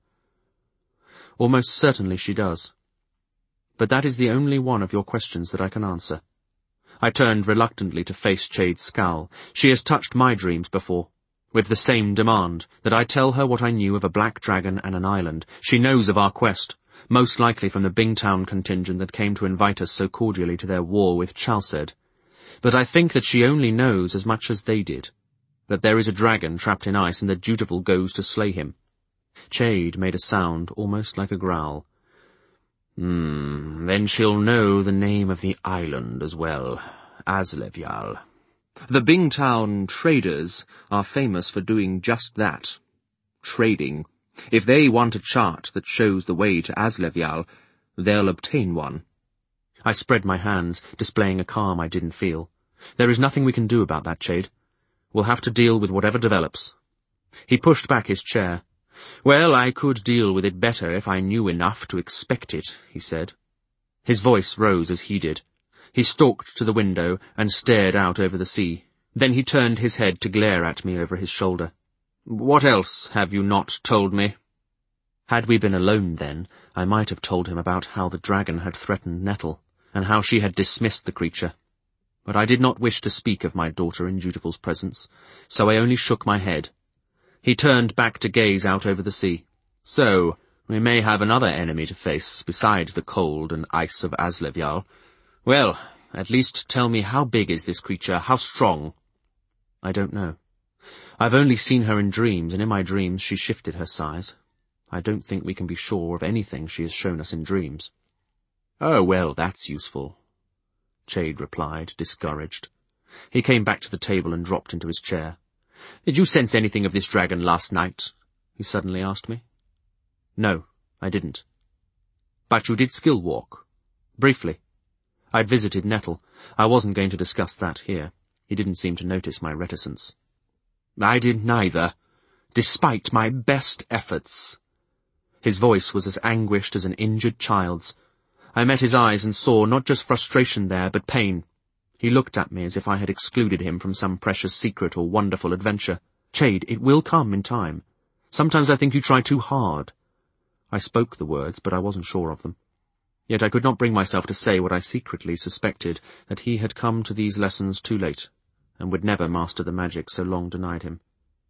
"Almost certainly she does. But that is the only one of your questions that I can answer." I turned reluctantly to face Chade's scowl. "She has touched my dreams before, with the same demand, that I tell her what I knew of a black dragon and an island. She knows of our quest, most likely from the Bingtown contingent that came to invite us so cordially to their war with Chalced. But I think that she only knows as much as they did, that there is a dragon trapped in ice and that Dutiful goes to slay him." Chade made a sound almost like a growl. Hmm, then she'll know the name of the island as well, Aslevial. The Bingtown traders are famous for doing just that, trading. If they want a chart that shows the way to Aslevial, they'll obtain one." I spread my hands, displaying a calm I didn't feel. "There is nothing we can do about that, Chade. We'll have to deal with whatever develops. He pushed back his chair. Well, I could deal with it better if I knew enough to expect it, he said. His voice rose as he did. He stalked to the window and stared out over the sea. Then he turned his head to glare at me over his shoulder. What else have you not told me? Had we been alone then, I might have told him about how the dragon had threatened Nettle, and how she had dismissed the creature. But I did not wish to speak of my daughter in Dutiful's presence, so I only shook my head. He turned back to gaze out over the sea. So, we may have another enemy to face, besides the cold and ice of Aslevyal. Well, at least tell me, how big is this creature, how strong? I don't know. I've only seen her in dreams, and in my dreams she shifted her size. I don't think we can be sure of anything she has shown us in dreams. Oh, well, that's useful, Chade replied, discouraged. He came back to the table and dropped into his chair. Did you sense anything of this dragon last night? He suddenly asked me. No, I didn't. But you did skill walk. Briefly. I'd visited Nettle. I wasn't going to discuss that here. He didn't seem to notice my reticence. I did neither, despite my best efforts. His voice was as anguished as an injured child's. I met his eyes and saw not just frustration there, but pain. He looked at me as if I had excluded him from some precious secret or wonderful adventure. Chade, it will come in time. Sometimes I think you try too hard. I spoke the words, but I wasn't sure of them. Yet I could not bring myself to say what I secretly suspected, that he had come to these lessons too late, and would never master the magic so long denied him.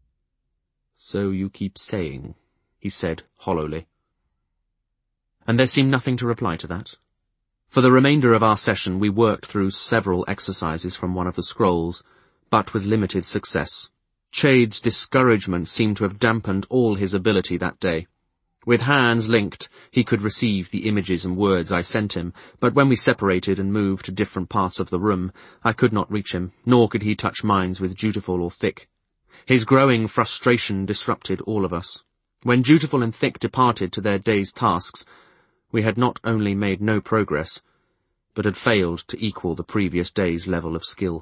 So you keep saying, he said hollowly. And there seemed nothing to reply to that. For the remainder of our session we worked through several exercises from one of the scrolls, but with limited success. Chade's discouragement seemed to have dampened all his ability that day. With hands linked, he could receive the images and words I sent him, but when we separated and moved to different parts of the room, I could not reach him, nor could he touch minds with Dutiful or Thick. His growing frustration disrupted all of us. When Dutiful and Thick departed to their day's tasks, we had not only made no progress, but had failed to equal the previous day's level of skill.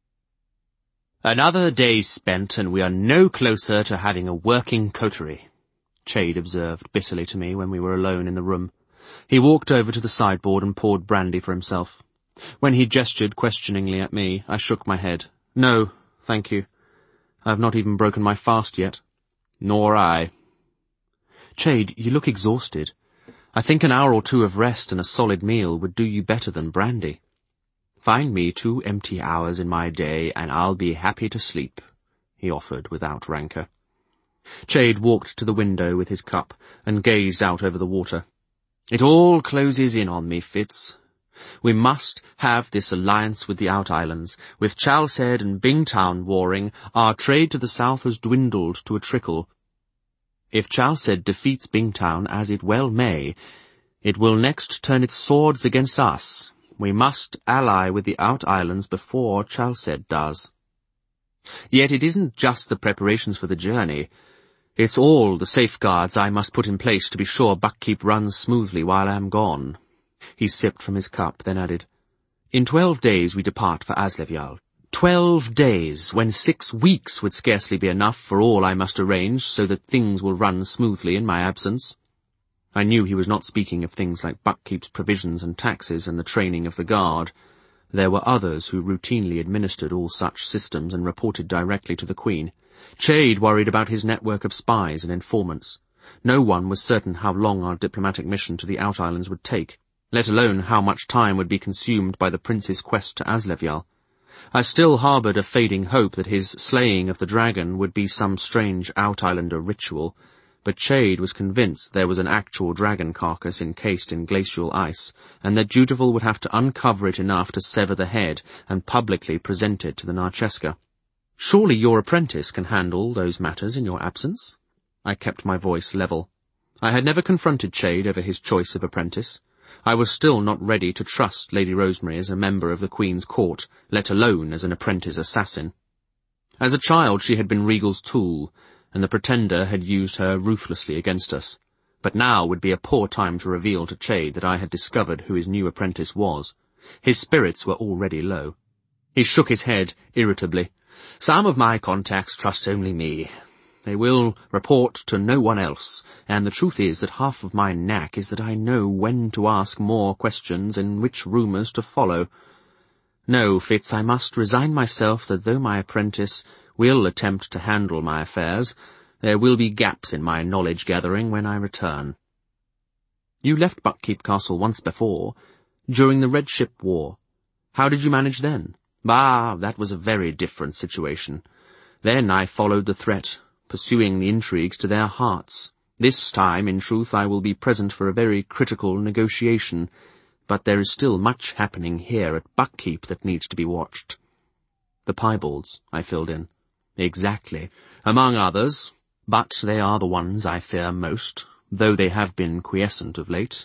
Another day spent, and we are no closer to having a working coterie, Chade observed bitterly to me when we were alone in the room. He walked over to the sideboard and poured brandy for himself. When he gestured questioningly at me, I shook my head. No, thank you. I have not even broken my fast yet. Nor I. Chade, you look exhausted. I think an hour or two of rest and a solid meal would do you better than brandy. Find me two empty hours in my day, and I'll be happy to sleep, he offered without rancour. Chade walked to the window with his cup and gazed out over the water. It all closes in on me, Fitz. We must have this alliance with the Out Islands. With Chalced and Bingtown warring, our trade to the south has dwindled to a trickle. If Chalced defeats Bingtown, as it well may, it will next turn its swords against us. We must ally with the Out Islands before Chalced does. Yet it isn't just the preparations for the journey. It's all the safeguards I must put in place to be sure Buckkeep runs smoothly while I am gone. He sipped from his cup, then added, In twelve days we depart for Aslevyal. Twelve days, when six weeks would scarcely be enough for all I must arrange so that things will run smoothly in my absence. I knew he was not speaking of things like Buckkeep's provisions and taxes and the training of the guard. There were others who routinely administered all such systems and reported directly to the Queen. Chade worried about his network of spies and informants. No one was certain how long our diplomatic mission to the Out Islands would take, let alone how much time would be consumed by the prince's quest to Aslevyal. I still harboured a fading hope that his slaying of the dragon would be some strange Out-Islander ritual, but Chade was convinced there was an actual dragon carcass encased in glacial ice, and that Dutiful would have to uncover it enough to sever the head and publicly present it to the Narcheska. Surely your apprentice can handle those matters in your absence? I kept my voice level. I had never confronted Chade over his choice of apprentice. I was still not ready to trust Lady Rosemary as a member of the Queen's court, let alone as an apprentice assassin. As a child she had been Regal's tool, and the Pretender had used her ruthlessly against us. But now would be a poor time to reveal to Chade that I had discovered who his new apprentice was. His spirits were already low. He shook his head irritably. Some of my contacts trust only me. They will report to no one else, and the truth is that half of my knack is that I know when to ask more questions and which rumours to follow. No, Fitz, I must resign myself that though my apprentice will attempt to handle my affairs, there will be gaps in my knowledge-gathering when I return. You left Buckkeep Castle once before, during the Red Ship War. How did you manage then? Ah, that was a very different situation. Then I followed the threat, pursuing the intrigues to their hearts. This time, in truth, I will be present for a very critical negotiation, but there is still much happening here at Buckkeep that needs to be watched. The piebalds, I filled in. Exactly. Among others, but they are the ones I fear most, though they have been quiescent of late.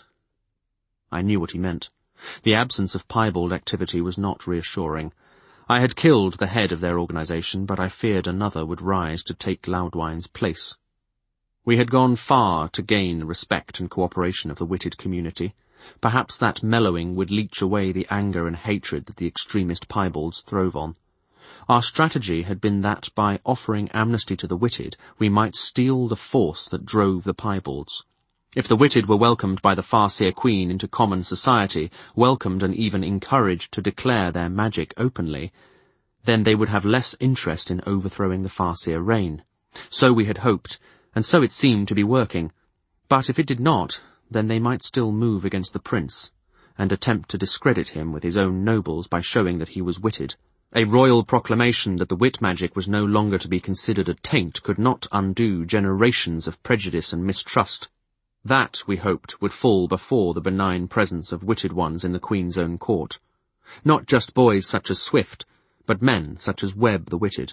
I knew what he meant. The absence of piebald activity was not reassuring. I had killed the head of their organization, but I feared another would rise to take Loudwine's place. We had gone far to gain the respect and cooperation of the witted community. Perhaps that mellowing would leach away the anger and hatred that the extremist piebalds throve on. Our strategy had been that by offering amnesty to the witted, we might steal the force that drove the piebalds. If the witted were welcomed by the Farseer Queen into common society, welcomed and even encouraged to declare their magic openly, then they would have less interest in overthrowing the Farseer reign. So we had hoped, and so it seemed to be working. But if it did not, then they might still move against the prince, and attempt to discredit him with his own nobles by showing that he was witted. A royal proclamation that the wit magic was no longer to be considered a taint could not undo generations of prejudice and mistrust. That, we hoped, would fall before the benign presence of witted ones in the Queen's own court. Not just boys such as Swift, but men such as Webb the witted.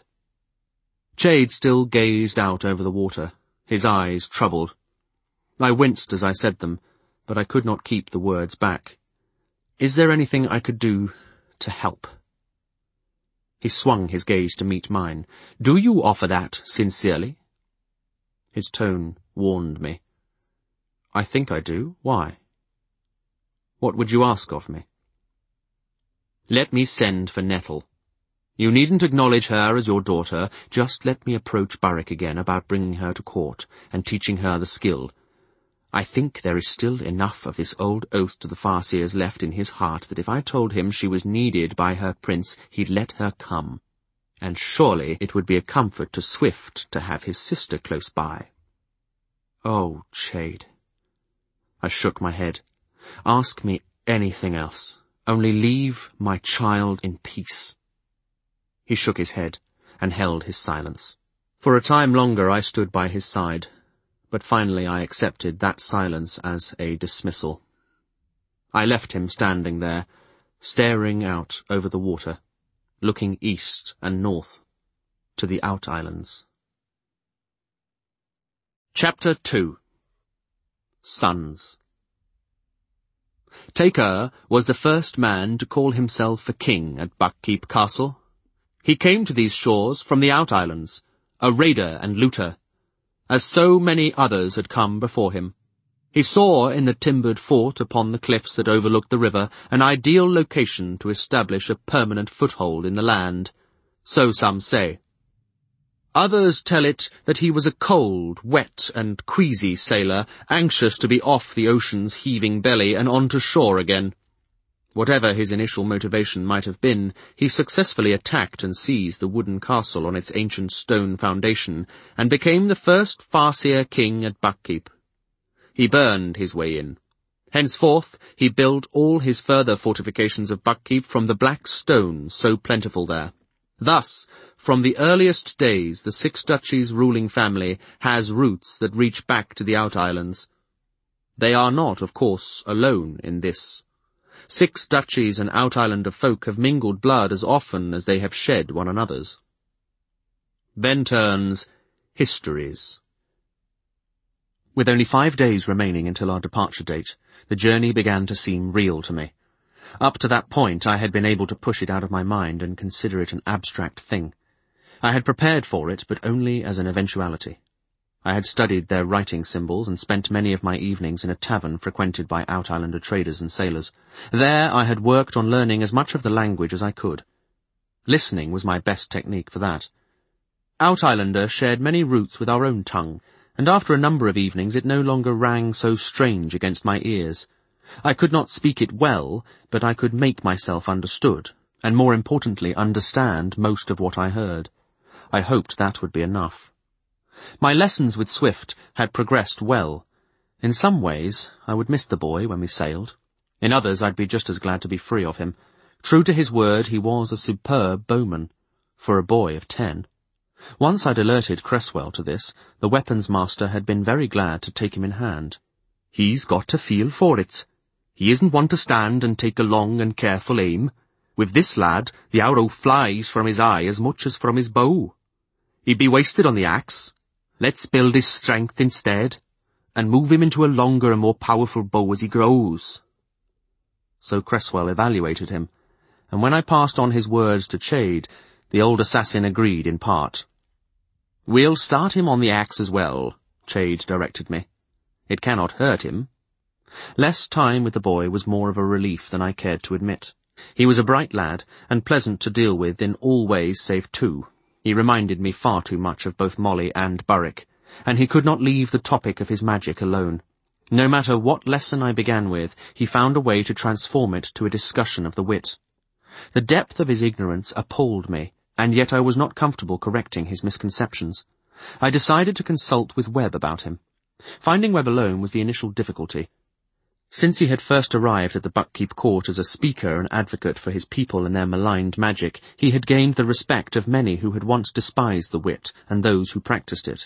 Chade still gazed out over the water, his eyes troubled. I winced as I said them, but I could not keep the words back. Is there anything I could do to help? He swung his gaze to meet mine. Do you offer that sincerely? His tone warned me. I think I do. Why? What would you ask of me? Let me send for Nettle. You needn't acknowledge her as your daughter. Just let me approach Burrick again about bringing her to court and teaching her the skill. I think there is still enough of this old oath to the Farseers left in his heart that if I told him she was needed by her prince, he'd let her come. And surely it would be a comfort to Swift to have his sister close by. Oh, Chade. I shook my head. Ask me anything else. Only leave my child in peace. He shook his head and held his silence. For a time longer I stood by his side, but finally I accepted that silence as a dismissal. I left him standing there, staring out over the water, looking east and north to the Out Islands. Chapter two. Sons. Taker was the first man to call himself a king at Buckkeep Castle. He came to these shores from the Out Islands, a raider and looter, as so many others had come before him. He saw in the timbered fort upon the cliffs that overlooked the river an ideal location to establish a permanent foothold in the land, so some say. Others tell it that he was a cold, wet, and queasy sailor, anxious to be off the ocean's heaving belly and on to shore again. Whatever his initial motivation might have been, he successfully attacked and seized the wooden castle on its ancient stone foundation, and became the first Farseer king at Buckkeep. He burned his way in. Henceforth he built all his further fortifications of Buckkeep from the black stone so plentiful there. Thus, from the earliest days, the Six Duchies ruling family has roots that reach back to the Out Islands. They are not, of course, alone in this. Six duchies and Out-Islander folk have mingled blood as often as they have shed one another's. Venturn's Histories. With only five days remaining until our departure date, the journey began to seem real to me. Up to that point I had been able to push it out of my mind and consider it an abstract thing. I had prepared for it, but only as an eventuality. I had studied their writing symbols and spent many of my evenings in a tavern frequented by Out-Islander traders and sailors. There I had worked on learning as much of the language as I could. Listening was my best technique for that. Out Islander shared many roots with our own tongue, and after a number of evenings it no longer rang so strange against my ears. I could not speak it well, but I could make myself understood, and more importantly understand most of what I heard. I hoped that would be enough. My lessons with Swift had progressed well. In some ways, I would miss the boy when we sailed. In others, I'd be just as glad to be free of him. True to his word, he was a superb bowman, for a boy of ten. Once I'd alerted Cresswell to this, the weapons master had been very glad to take him in hand. "He's got to feel for it. He isn't one to stand and take a long and careful aim. With this lad, the arrow flies from his eye as much as from his bow. He'd be wasted on the axe. Let's build his strength instead, and move him into a longer and more powerful bow as he grows." So Cresswell evaluated him, and when I passed on his words to Chade, the old assassin agreed in part. "We'll start him on the axe as well," Chade directed me. "It cannot hurt him." Less time with the boy was more of a relief than I cared to admit. He was a bright lad, and pleasant to deal with in all ways save two. He reminded me far too much of both Molly and Burrick, and he could not leave the topic of his magic alone. No matter what lesson I began with, he found a way to transform it to a discussion of the wit. The depth of his ignorance appalled me, and yet I was not comfortable correcting his misconceptions. I decided to consult with Webb about him. Finding Webb alone was the initial difficulty. Since he had first arrived at the Buckkeep Court as a speaker and advocate for his people and their maligned magic, he had gained the respect of many who had once despised the wit and those who practised it.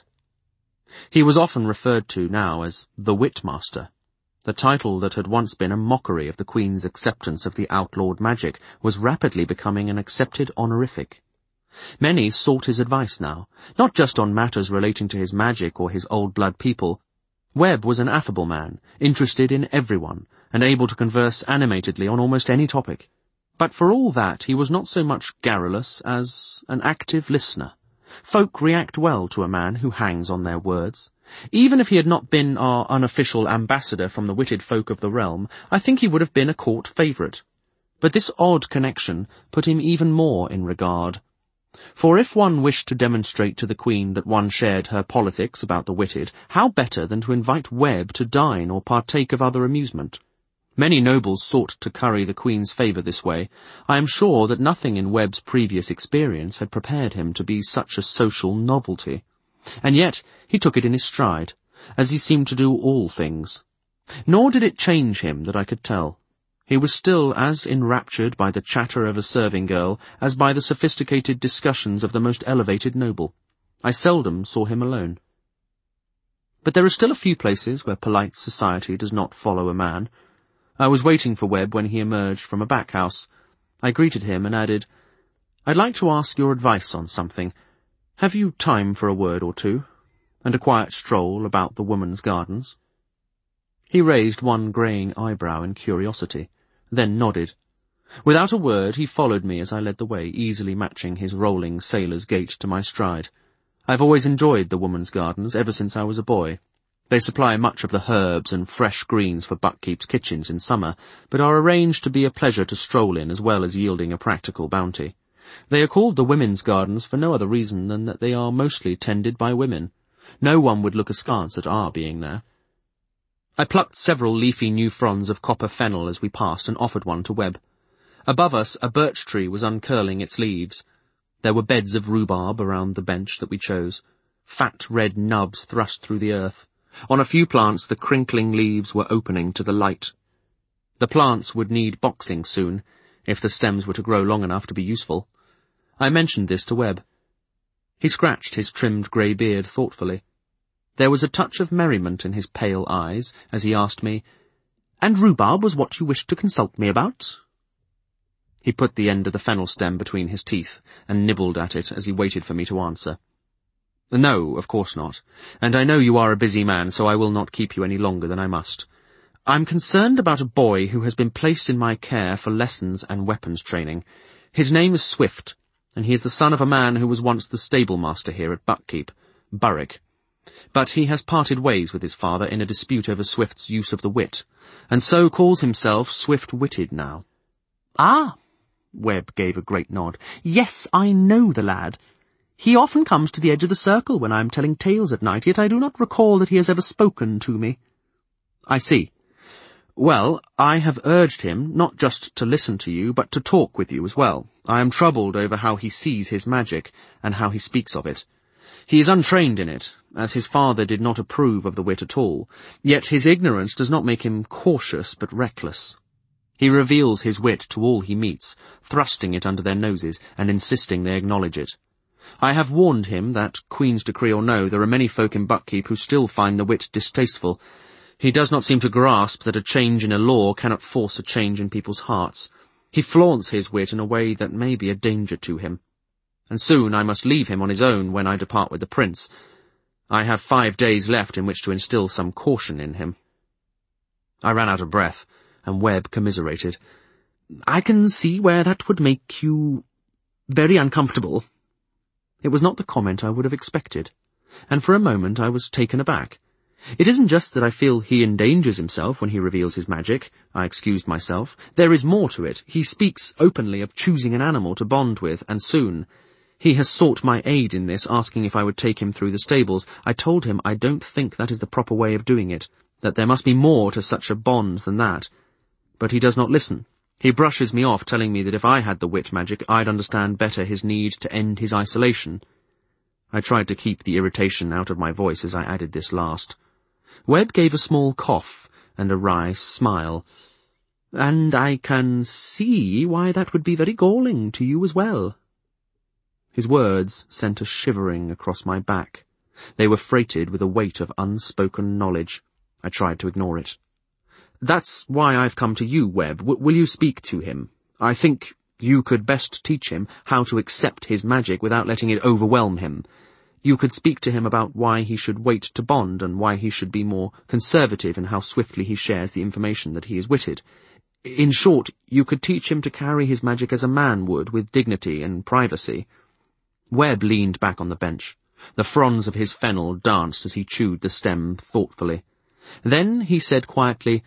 He was often referred to now as the Witmaster. The title that had once been a mockery of the Queen's acceptance of the outlawed magic was rapidly becoming an accepted honorific. Many sought his advice now, not just on matters relating to his magic or his old-blood people. Webb was an affable man, interested in everyone, and able to converse animatedly on almost any topic. But for all that, he was not so much garrulous as an active listener. Folk react well to a man who hangs on their words. Even if he had not been our unofficial ambassador from the witted folk of the realm, I think he would have been a court favourite. But this odd connection put him even more in regard. For if one wished to demonstrate to the Queen that one shared her politics about the witted, how better than to invite Webb to dine or partake of other amusement? Many nobles sought to curry the Queen's favour this way. I am sure that nothing in Webb's previous experience had prepared him to be such a social novelty. And yet he took it in his stride, as he seemed to do all things. Nor did it change him that I could tell. He was still as enraptured by the chatter of a serving girl as by the sophisticated discussions of the most elevated noble. I seldom saw him alone. But there are still a few places where polite society does not follow a man. I was waiting for Webb when he emerged from a back house. I greeted him and added, "I'd like to ask your advice on something. Have you time for a word or two, and a quiet stroll about the woman's gardens?" He raised one greying eyebrow in curiosity, then nodded. Without a word, he followed me as I led the way, easily matching his rolling sailor's gait to my stride. I've always enjoyed the woman's gardens ever since I was a boy. They supply much of the herbs and fresh greens for Buckkeep's kitchens in summer, but are arranged to be a pleasure to stroll in as well as yielding a practical bounty. They are called the women's gardens for no other reason than that they are mostly tended by women. No one would look askance at our being there. I plucked several leafy new fronds of copper fennel as we passed and offered one to Webb. Above us, a birch tree was uncurling its leaves. There were beds of rhubarb around the bench that we chose, fat red nubs thrust through the earth. On a few plants the crinkling leaves were opening to the light. The plants would need boxing soon, if the stems were to grow long enough to be useful. I mentioned this to Webb. He scratched his trimmed grey beard thoughtfully. There was a touch of merriment in his pale eyes as he asked me, "And rhubarb was what you wished to consult me about?" He put the end of the fennel stem between his teeth and nibbled at it as he waited for me to answer. "No, of course not. And I know you are a busy man, so I will not keep you any longer than I must. I'm concerned about a boy who has been placed in my care for lessons and weapons training. His name is Swift, and he is the son of a man who was once the stable-master here at Buckkeep, Burrick. But he has parted ways with his father in a dispute over Swift's use of the wit, and so calls himself Swift-witted now." "Ah, Webb gave a great nod. Yes, I know the lad. He often comes to the edge of the circle when I am telling tales at night, yet I do not recall that he has ever spoken to me. I see. Well, I have urged him not just to listen to you, but to talk with you as well. I am troubled over how he sees his magic, and how he speaks of it. He is untrained in it, as his father did not approve of the wit at all, yet his ignorance does not make him cautious but reckless. He reveals his wit to all he meets, thrusting it under their noses, and insisting they acknowledge it. I have warned him that, Queen's decree or no, there are many folk in Buckkeep who still find the wit distasteful. He does not seem to grasp that a change in a law cannot force a change in people's hearts. He flaunts his wit in a way that may be a danger to him. And soon I must leave him on his own when I depart with the prince. I have five days left in which to instill some caution in him. I ran out of breath, and Webb commiserated. I can see where that would make you very uncomfortable. It was not the comment I would have expected, and for a moment I was taken aback. It isn't just that I feel he endangers himself when he reveals his magic. I excused myself. There is more to it. He speaks openly of choosing an animal to bond with, and soon. He has sought my aid in this, asking if I would take him through the stables. I told him I don't think that is the proper way of doing it, that there must be more to such a bond than that. But he does not listen. He brushes me off, telling me that if I had the wit magic, I'd understand better his need to end his isolation. I tried to keep the irritation out of my voice as I added this last. Webb gave a small cough and a wry smile. And I can see why that would be very galling to you as well. His words sent a shivering across my back. They were freighted with a weight of unspoken knowledge. I tried to ignore it. That's why I've come to you, Webb. W- will you speak to him? I think you could best teach him how to accept his magic without letting it overwhelm him. You could speak to him about why he should wait to bond and why he should be more conservative in how swiftly he shares the information that he is witted. In short, you could teach him to carry his magic as a man would, with dignity and privacy. Webb leaned back on the bench. The fronds of his fennel danced as he chewed the stem thoughtfully. Then he said quietly,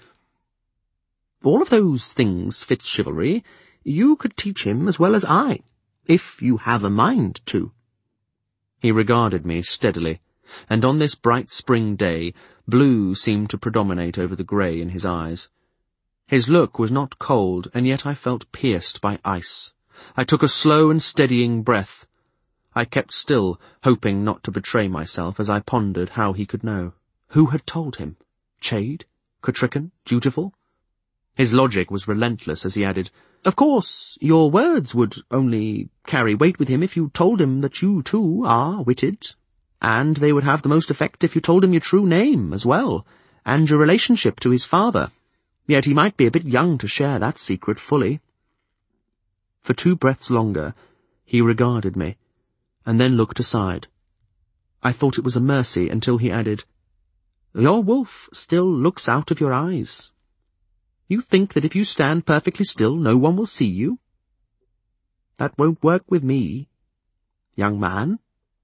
All of those things fit chivalry. You could teach him as well as I, if you have a mind to. He regarded me steadily, and on this bright spring day, blue seemed to predominate over the grey in his eyes. His look was not cold, and yet I felt pierced by ice. I took a slow and steadying breath. I kept still, hoping not to betray myself as I pondered how he could know. Who had told him? Chade? Cotrican? Dutiful? His logic was relentless as he added, Of course, your words would only carry weight with him if you told him that you, too, are witted, and they would have the most effect if you told him your true name as well, and your relationship to his father. Yet he might be a bit young to share that secret fully. For two breaths longer, he regarded me, and then looked aside. I thought it was a mercy until he added, Your wolf still looks out of your eyes. You think that if you stand perfectly still, no one will see you? That won't work with me, young man.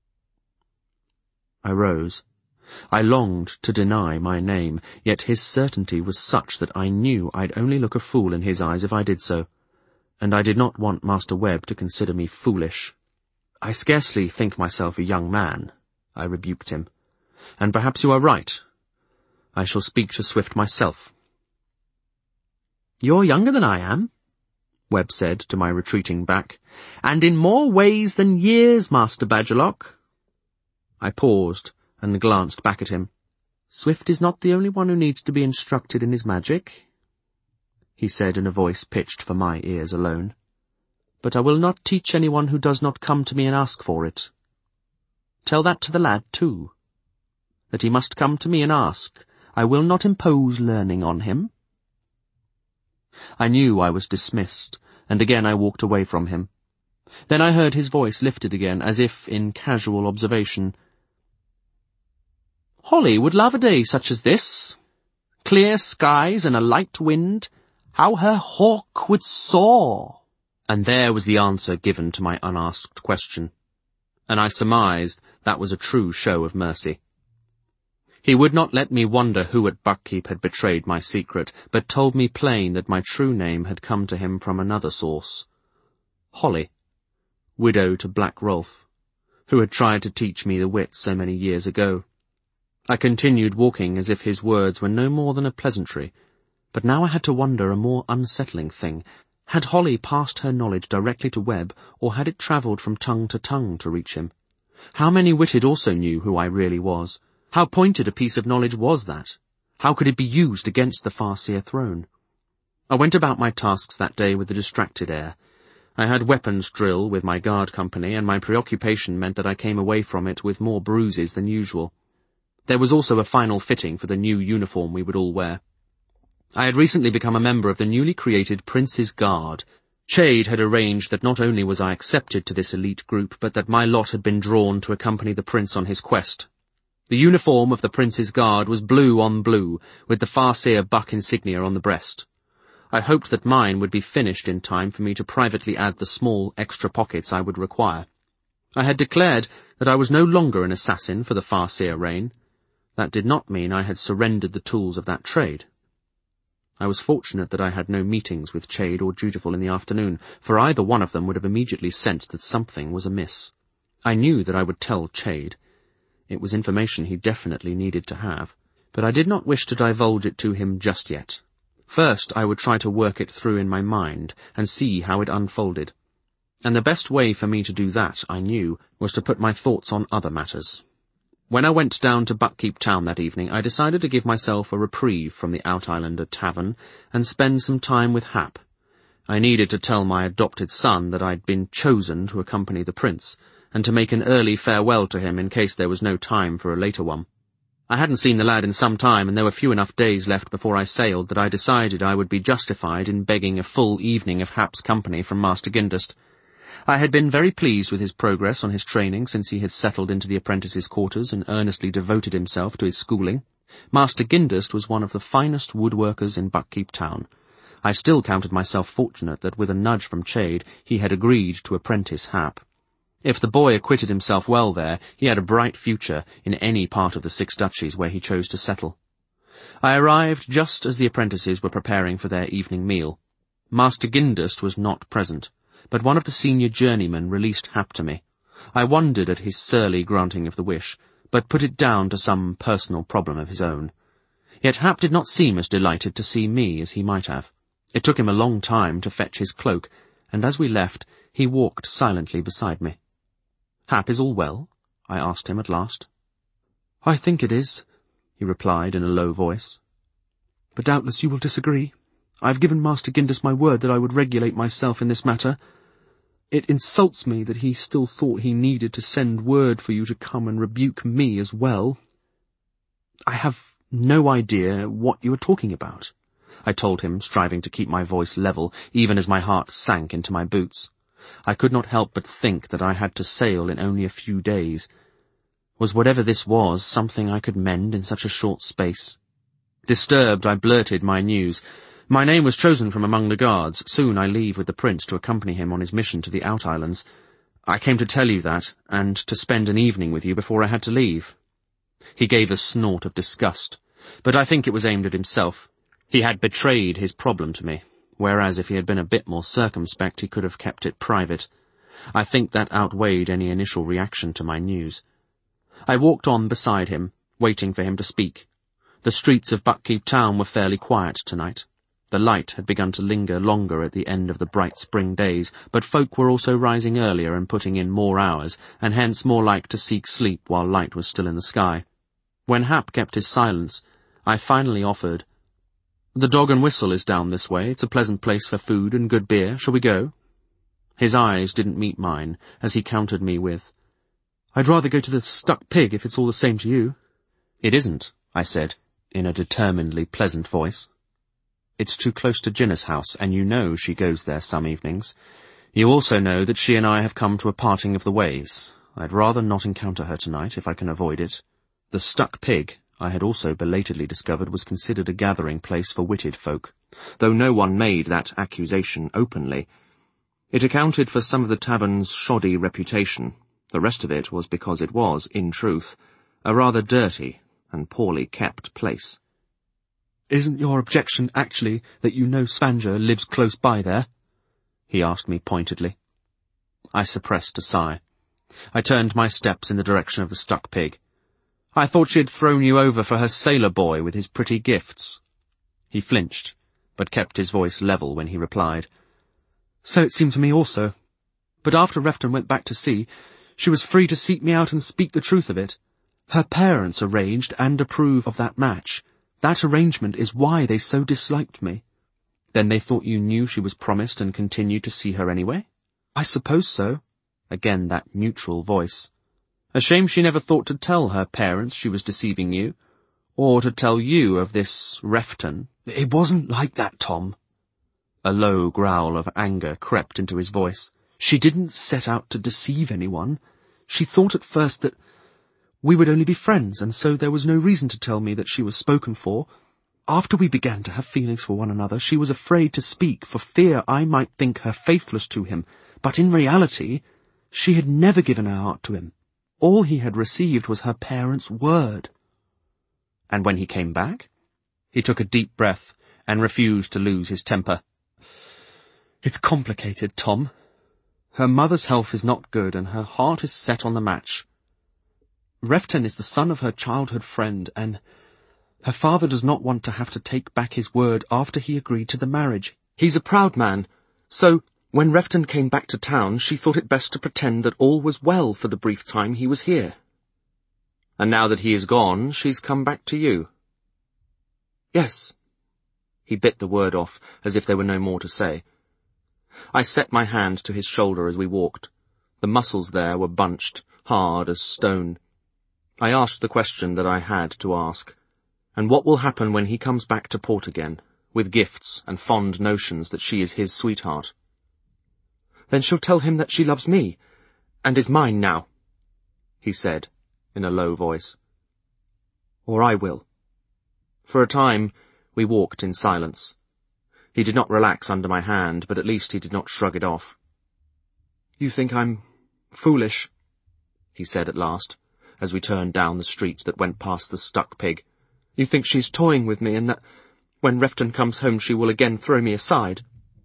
I rose. I longed to deny my name, yet his certainty was such that I knew I'd only look a fool in his eyes if I did so, and I did not want Master Webb to consider me foolish. I scarcely think myself a young man, I rebuked him, and perhaps you are right. I shall speak to Swift myself. You're younger than I am, Webb said to my retreating back, and in more ways than years, Master Badgerlock. I paused and glanced back at him. Swift is not the only one who needs to be instructed in his magic, he said in a voice pitched for my ears alone. But I will not teach anyone who does not come to me and ask for it. Tell that to the lad, too, that he must come to me and ask. I will not impose learning on him. I knew I was dismissed, and again I walked away from him. Then I heard his voice lifted again, as if in casual observation. Holly would love a day such as this. Clear skies and a light wind. How her hawk would soar! And there was the answer given to my unasked question, and I surmised that was a true show of mercy. He would not let me wonder who at Buckkeep had betrayed my secret, but told me plain that my true name had come to him from another source. Holly, widow to Black Rolf, who had tried to teach me the wit so many years ago. I continued walking as if his words were no more than a pleasantry, but now I had to wonder a more unsettling thing. Had Holly passed her knowledge directly to Webb, or had it travelled from tongue to tongue to reach him? How many-witted also knew who I really was? How pointed a piece of knowledge was that? How could it be used against the Farseer throne? I went about my tasks that day with a distracted air. I had weapons drill with my guard company, and my preoccupation meant that I came away from it with more bruises than usual. There was also a final fitting for the new uniform we would all wear. I had recently become a member of the newly created Prince's Guard. Chade had arranged that not only was I accepted to this elite group, but that my lot had been drawn to accompany the Prince on his quest. The uniform of the Prince's Guard was blue on blue, with the Farseer buck insignia on the breast. I hoped that mine would be finished in time for me to privately add the small extra pockets I would require. I had declared that I was no longer an assassin for the Farseer reign. That did not mean I had surrendered the tools of that trade. I was fortunate that I had no meetings with Chade or Dutiful in the afternoon, for either one of them would have immediately sensed that something was amiss. I knew that I would tell Chade. It was information he definitely needed to have, but I did not wish to divulge it to him just yet. First, I would try to work it through in my mind and see how it unfolded. And the best way for me to do that, I knew, was to put my thoughts on other matters. When I went down to Buckkeep Town that evening, I decided to give myself a reprieve from the Out-Islander tavern and spend some time with Hap. I needed to tell my adopted son that I'd been chosen to accompany the prince, and to make an early farewell to him in case there was no time for a later one. I hadn't seen the lad in some time, and there were few enough days left before I sailed that I decided I would be justified in begging a full evening of Hap's company from Master Gindust. I had been very pleased with his progress on his training since he had settled into the apprentice's quarters and earnestly devoted himself to his schooling. Master Gindust was one of the finest woodworkers in Buckkeep Town. I still counted myself fortunate that with a nudge from Chade he had agreed to apprentice Hap. If the boy acquitted himself well there, he had a bright future in any part of the Six Duchies where he chose to settle. I arrived just as the apprentices were preparing for their evening meal. Master Gindust was not present, but one of the senior journeymen released Hap to me. I wondered at his surly granting of the wish, but put it down to some personal problem of his own. Yet Hap did not seem as delighted to see me as he might have. It took him a long time to fetch his cloak, and as we left, he walked silently beside me. "Hap is all well?" I asked him at last. "I think it is," he replied in a low voice. "But doubtless you will disagree. I have given Master Gindust my word that I would regulate myself in this matter. It insults me that he still thought he needed to send word for you to come and rebuke me as well." "I have no idea what you are talking about," I told him, striving to keep my voice level, even as my heart sank into my boots. I could not help but think that I had to sail in only a few days. Was whatever this was something I could mend in such a short space? Disturbed, I blurted my news. "My name was chosen from among the guards. Soon I leave with the prince to accompany him on his mission to the Out-Islands. I came to tell you that, and to spend an evening with you before I had to leave." He gave a snort of disgust, but I think it was aimed at himself. He had betrayed his problem to me, whereas if he had been a bit more circumspect he could have kept it private. I think that outweighed any initial reaction to my news. I walked on beside him, waiting for him to speak. The streets of Buckkeep Town were fairly quiet tonight. The light had begun to linger longer at the end of the bright spring days, but folk were also rising earlier and putting in more hours, and hence more like to seek sleep while light was still in the sky. When Hap kept his silence, I finally offered, "The Dog and Whistle is down this way. It's a pleasant place for food and good beer. Shall we go?" His eyes didn't meet mine, as he countered me with, "I'd rather go to the Stuck Pig if it's all the same to you." "It isn't," I said, in a determinedly pleasant voice. "It's too close to Ginna's house, and you know she goes there some evenings. You also know that she and I have come to a parting of the ways. I'd rather not encounter her tonight, if I can avoid it." The Stuck Pig, I had also belatedly discovered, was considered a gathering place for witted folk, though no one made that accusation openly. It accounted for some of the tavern's shoddy reputation. The rest of it was because it was, in truth, a rather dirty and poorly kept place. "Isn't your objection actually that you know Svanjer lives close by there?" he asked me pointedly. I suppressed a sigh. I turned my steps in the direction of the stuck pig. I thought she had thrown you over for her sailor boy with his pretty gifts. He flinched, but kept his voice level when he replied. So it seemed to me also. But after Refton went back to sea, she was free to seek me out and speak the truth of it. Her parents arranged and approved of that match. That arrangement is why they so disliked me. Then they thought you knew she was promised and continued to see her anyway? I suppose so. Again that neutral voice. A shame she never thought to tell her parents she was deceiving you, or to tell you of this Refton. It wasn't like that, Tom. A low growl of anger crept into his voice. She didn't set out to deceive anyone. She thought at first that we would only be friends, and so there was no reason to tell me that she was spoken for. After we began to have feelings for one another, she was afraid to speak for fear I might think her faithless to him, but in reality, she had never given her heart to him. All he had received was her parents' word. And when he came back? He took a deep breath and refused to lose his temper. It's complicated, Tom. Her mother's health is not good, and her heart is set on the match. Refton is the son of her childhood friend, and her father does not want to have to take back his word after he agreed to the marriage. He's a proud man, so when Refton came back to town, she thought it best to pretend that all was well for the brief time he was here. And now that he is gone, she's come back to you. Yes. He bit the word off, as if there were no more to say. I set my hand to his shoulder as we walked. The muscles there were bunched, hard as stone. I asked the question that I had to ask. And what will happen when he comes back to port again, with gifts and fond notions that she is his sweetheart? Then she'll tell him that she loves me, and is mine now, he said, in a low voice. Or I will. For a time, we walked in silence. He did not relax under my hand, but at least he did not shrug it off. You think I'm foolish, he said at last, as we turned down the street that went past the stuck pig. You think she's toying with me, and that when Refton comes home she will again throw me aside?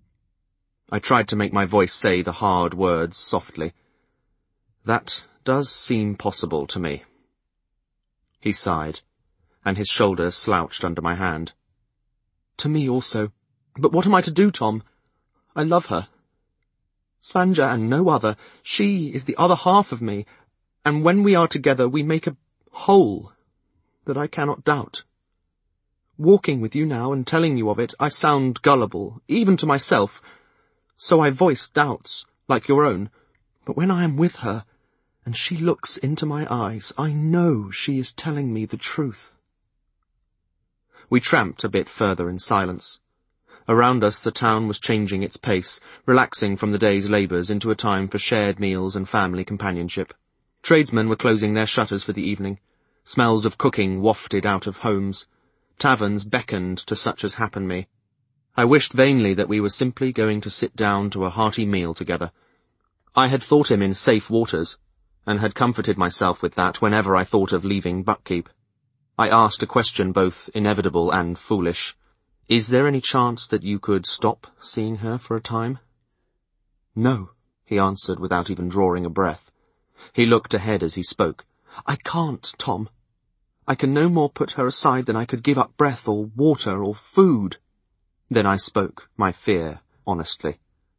I tried to make my voice say the hard words softly. That does seem possible to me. He sighed, and his shoulder slouched under my hand. To me also. But what am I to do, Tom? I love her. Svanja and no other. She is the other half of me, and when we are together we make a whole that I cannot doubt. Walking with you now and telling you of it, I sound gullible, even to myself, so I voice doubts, like your own. But when I am with her, and she looks into my eyes, I know she is telling me the truth. We tramped a bit further in silence. Around us the town was changing its pace, relaxing from the day's labours into a time for shared meals and family companionship. Tradesmen were closing their shutters for the evening. Smells of cooking wafted out of homes. Taverns beckoned to such as happened me. I wished vainly that we were simply going to sit down to a hearty meal together. I had thought him in safe waters, and had comforted myself with that whenever I thought of leaving Buckkeep. I asked a question both inevitable and foolish. Is there any chance that you could stop seeing her for a time? No, he answered without even drawing a breath. He looked ahead as he spoke. I can't, Tom. I can no more put her aside than I could give up breath or water or food. Then I spoke my fear honestly.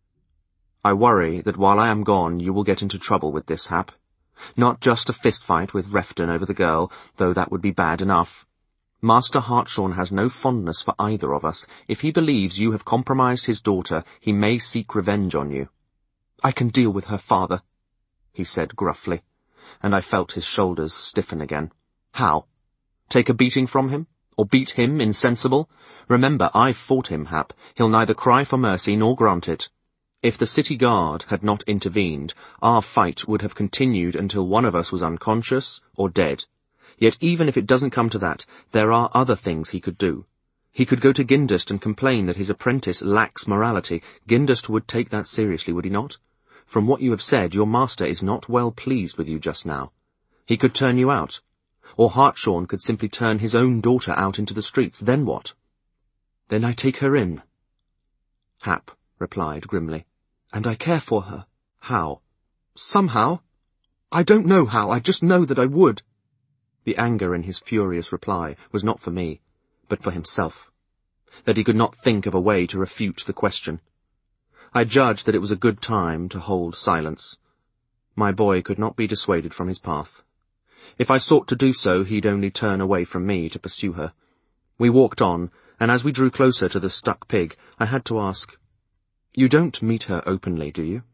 I worry that while I am gone you will get into trouble with this, Hap. Not just a fist fight with Refton over the girl, though that would be bad enough. Master Hartshorn has no fondness for either of us. If he believes you have compromised his daughter, he may seek revenge on you. I can deal with her father, he said gruffly, and I felt his shoulders stiffen again. How? Take a beating from him? Or beat him insensible? Remember, I've fought him, Hap. He'll neither cry for mercy nor grant it. If the city guard had not intervened, our fight would have continued until one of us was unconscious or dead. Yet even if it doesn't come to that, there are other things he could do. He could go to Gindust and complain that his apprentice lacks morality. Gindust would take that seriously, would he not? From what you have said, your master is not well pleased with you just now. He could turn you out. Or Hartshorn could simply turn his own daughter out into the streets. Then what? Then I take her in, Hap replied grimly. And I care for her. How? Somehow. I don't know how, I just know that I would. The anger in his furious reply was not for me, but for himself, that he could not think of a way to refute the question. I judged that it was a good time to hold silence. My boy could not be dissuaded from his path. If I sought to do so, he'd only turn away from me to pursue her. We walked on, and as we drew closer to the stuck pig, I had to ask, "You don't meet her openly, do you?"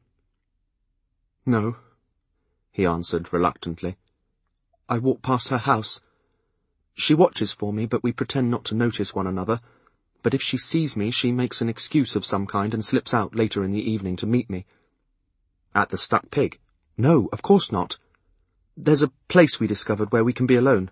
"No," he answered reluctantly. "I walk past her house. She watches for me, but we pretend not to notice one another. But if she sees me, she makes an excuse of some kind and slips out later in the evening to meet me." "At the stuck pig?" "No, of course not. There's a place we discovered where we can be alone."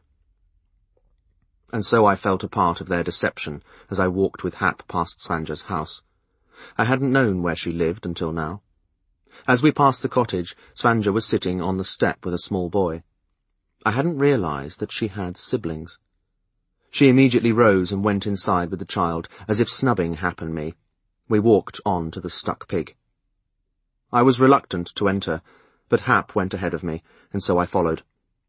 And so I felt a part of their deception as I walked with Hap past Svanja's house. I hadn't known where she lived until now. As we passed the cottage, Svanja was sitting on the step with a small boy. I hadn't realized that she had siblings. She immediately rose and went inside with the child, as if snubbing Hap and me. We walked on to the stuck pig. I was reluctant to enter, but Hap went ahead of me, and so I followed.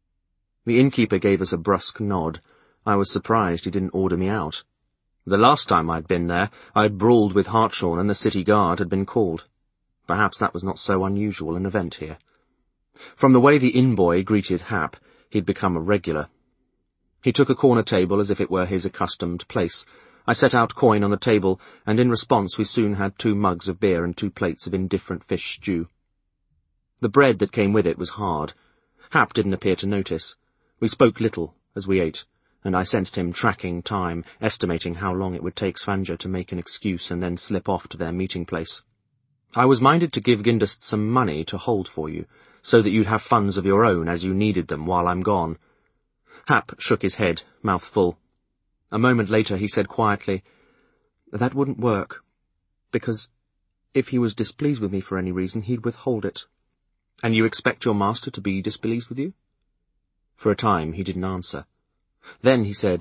The innkeeper gave us a brusque nod. I was surprised he didn't order me out. The last time I'd been there, I'd brawled with Hartshorn and the city guard had been called. Perhaps that was not so unusual an event here. From the way the inn boy greeted Hap, he'd become a regular. He took a corner table as if it were his accustomed place. I set out coin on the table, and in response we soon had two mugs of beer and two plates of indifferent fish stew. The bread that came with it was hard. Hap didn't appear to notice. We spoke little as we ate, and I sensed him tracking time, estimating how long it would take Svanja to make an excuse and then slip off to their meeting place. "I was minded to give Gindest some money to hold for you, so that you'd have funds of your own as you needed them while I'm gone." Hap shook his head, mouth full. A moment later he said quietly, "That wouldn't work, because if he was displeased with me for any reason, he'd withhold it." "And you expect your master to be displeased with you?" For a time he didn't answer. Then he said,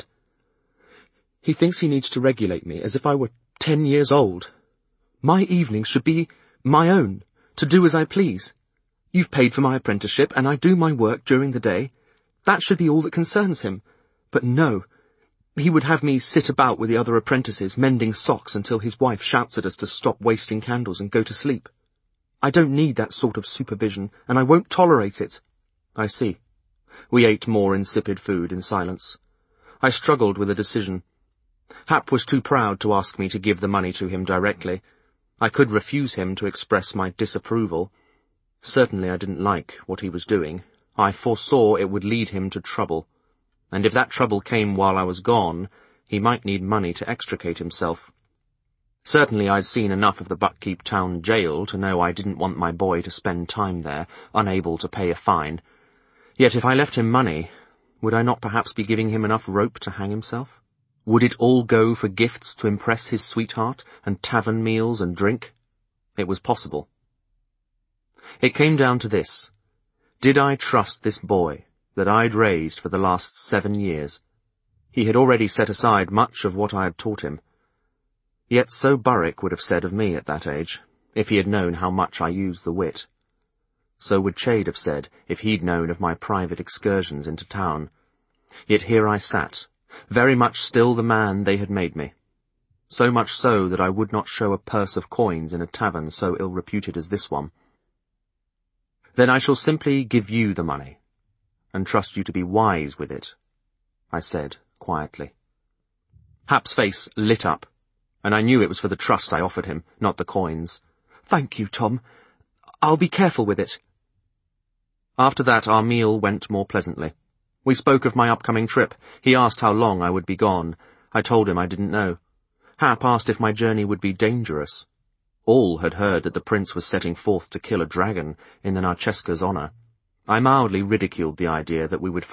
"He thinks he needs to regulate me as if I were ten years old. My evenings should be my own, to do as I please. You've paid for my apprenticeship, and I do my work during the day. That should be all that concerns him. But no, he would have me sit about with the other apprentices, mending socks until his wife shouts at us to stop wasting candles and go to sleep. I don't need that sort of supervision, and I won't tolerate it." "I see." We ate more insipid food in silence. I struggled with a decision. Hap was too proud to ask me to give the money to him directly. I could refuse him to express my disapproval. Certainly I didn't like what he was doing. I foresaw it would lead him to trouble, and if that trouble came while I was gone, he might need money to extricate himself. Certainly I'd seen enough of the Buckkeep town jail to know I didn't want my boy to spend time there, unable to pay a fine. Yet if I left him money, would I not perhaps be giving him enough rope to hang himself? Would it all go for gifts to impress his sweetheart, and tavern meals and drink? It was possible. It came down to this. Did I trust this boy that I'd raised for the last seven years? He had already set aside much of what I had taught him. Yet so Burrick would have said of me at that age, if he had known how much I used the wit. So would Chade have said if he'd known of my private excursions into town. Yet here I sat, very much still the man they had made me. So much so that I would not show a purse of coins in a tavern so ill-reputed as this one. "Then I shall simply give you the money, and trust you to be wise with it," I said quietly. Hap's face lit up, and I knew it was for the trust I offered him, not the coins. "Thank you, Tom. I'll be careful with it." After that our meal went more pleasantly. We spoke of my upcoming trip. He asked how long I would be gone. I told him I didn't know. Hap asked if my journey would be dangerous. All had heard that the prince was setting forth to kill a dragon in the Narcheska's honour. I mildly ridiculed the idea that we would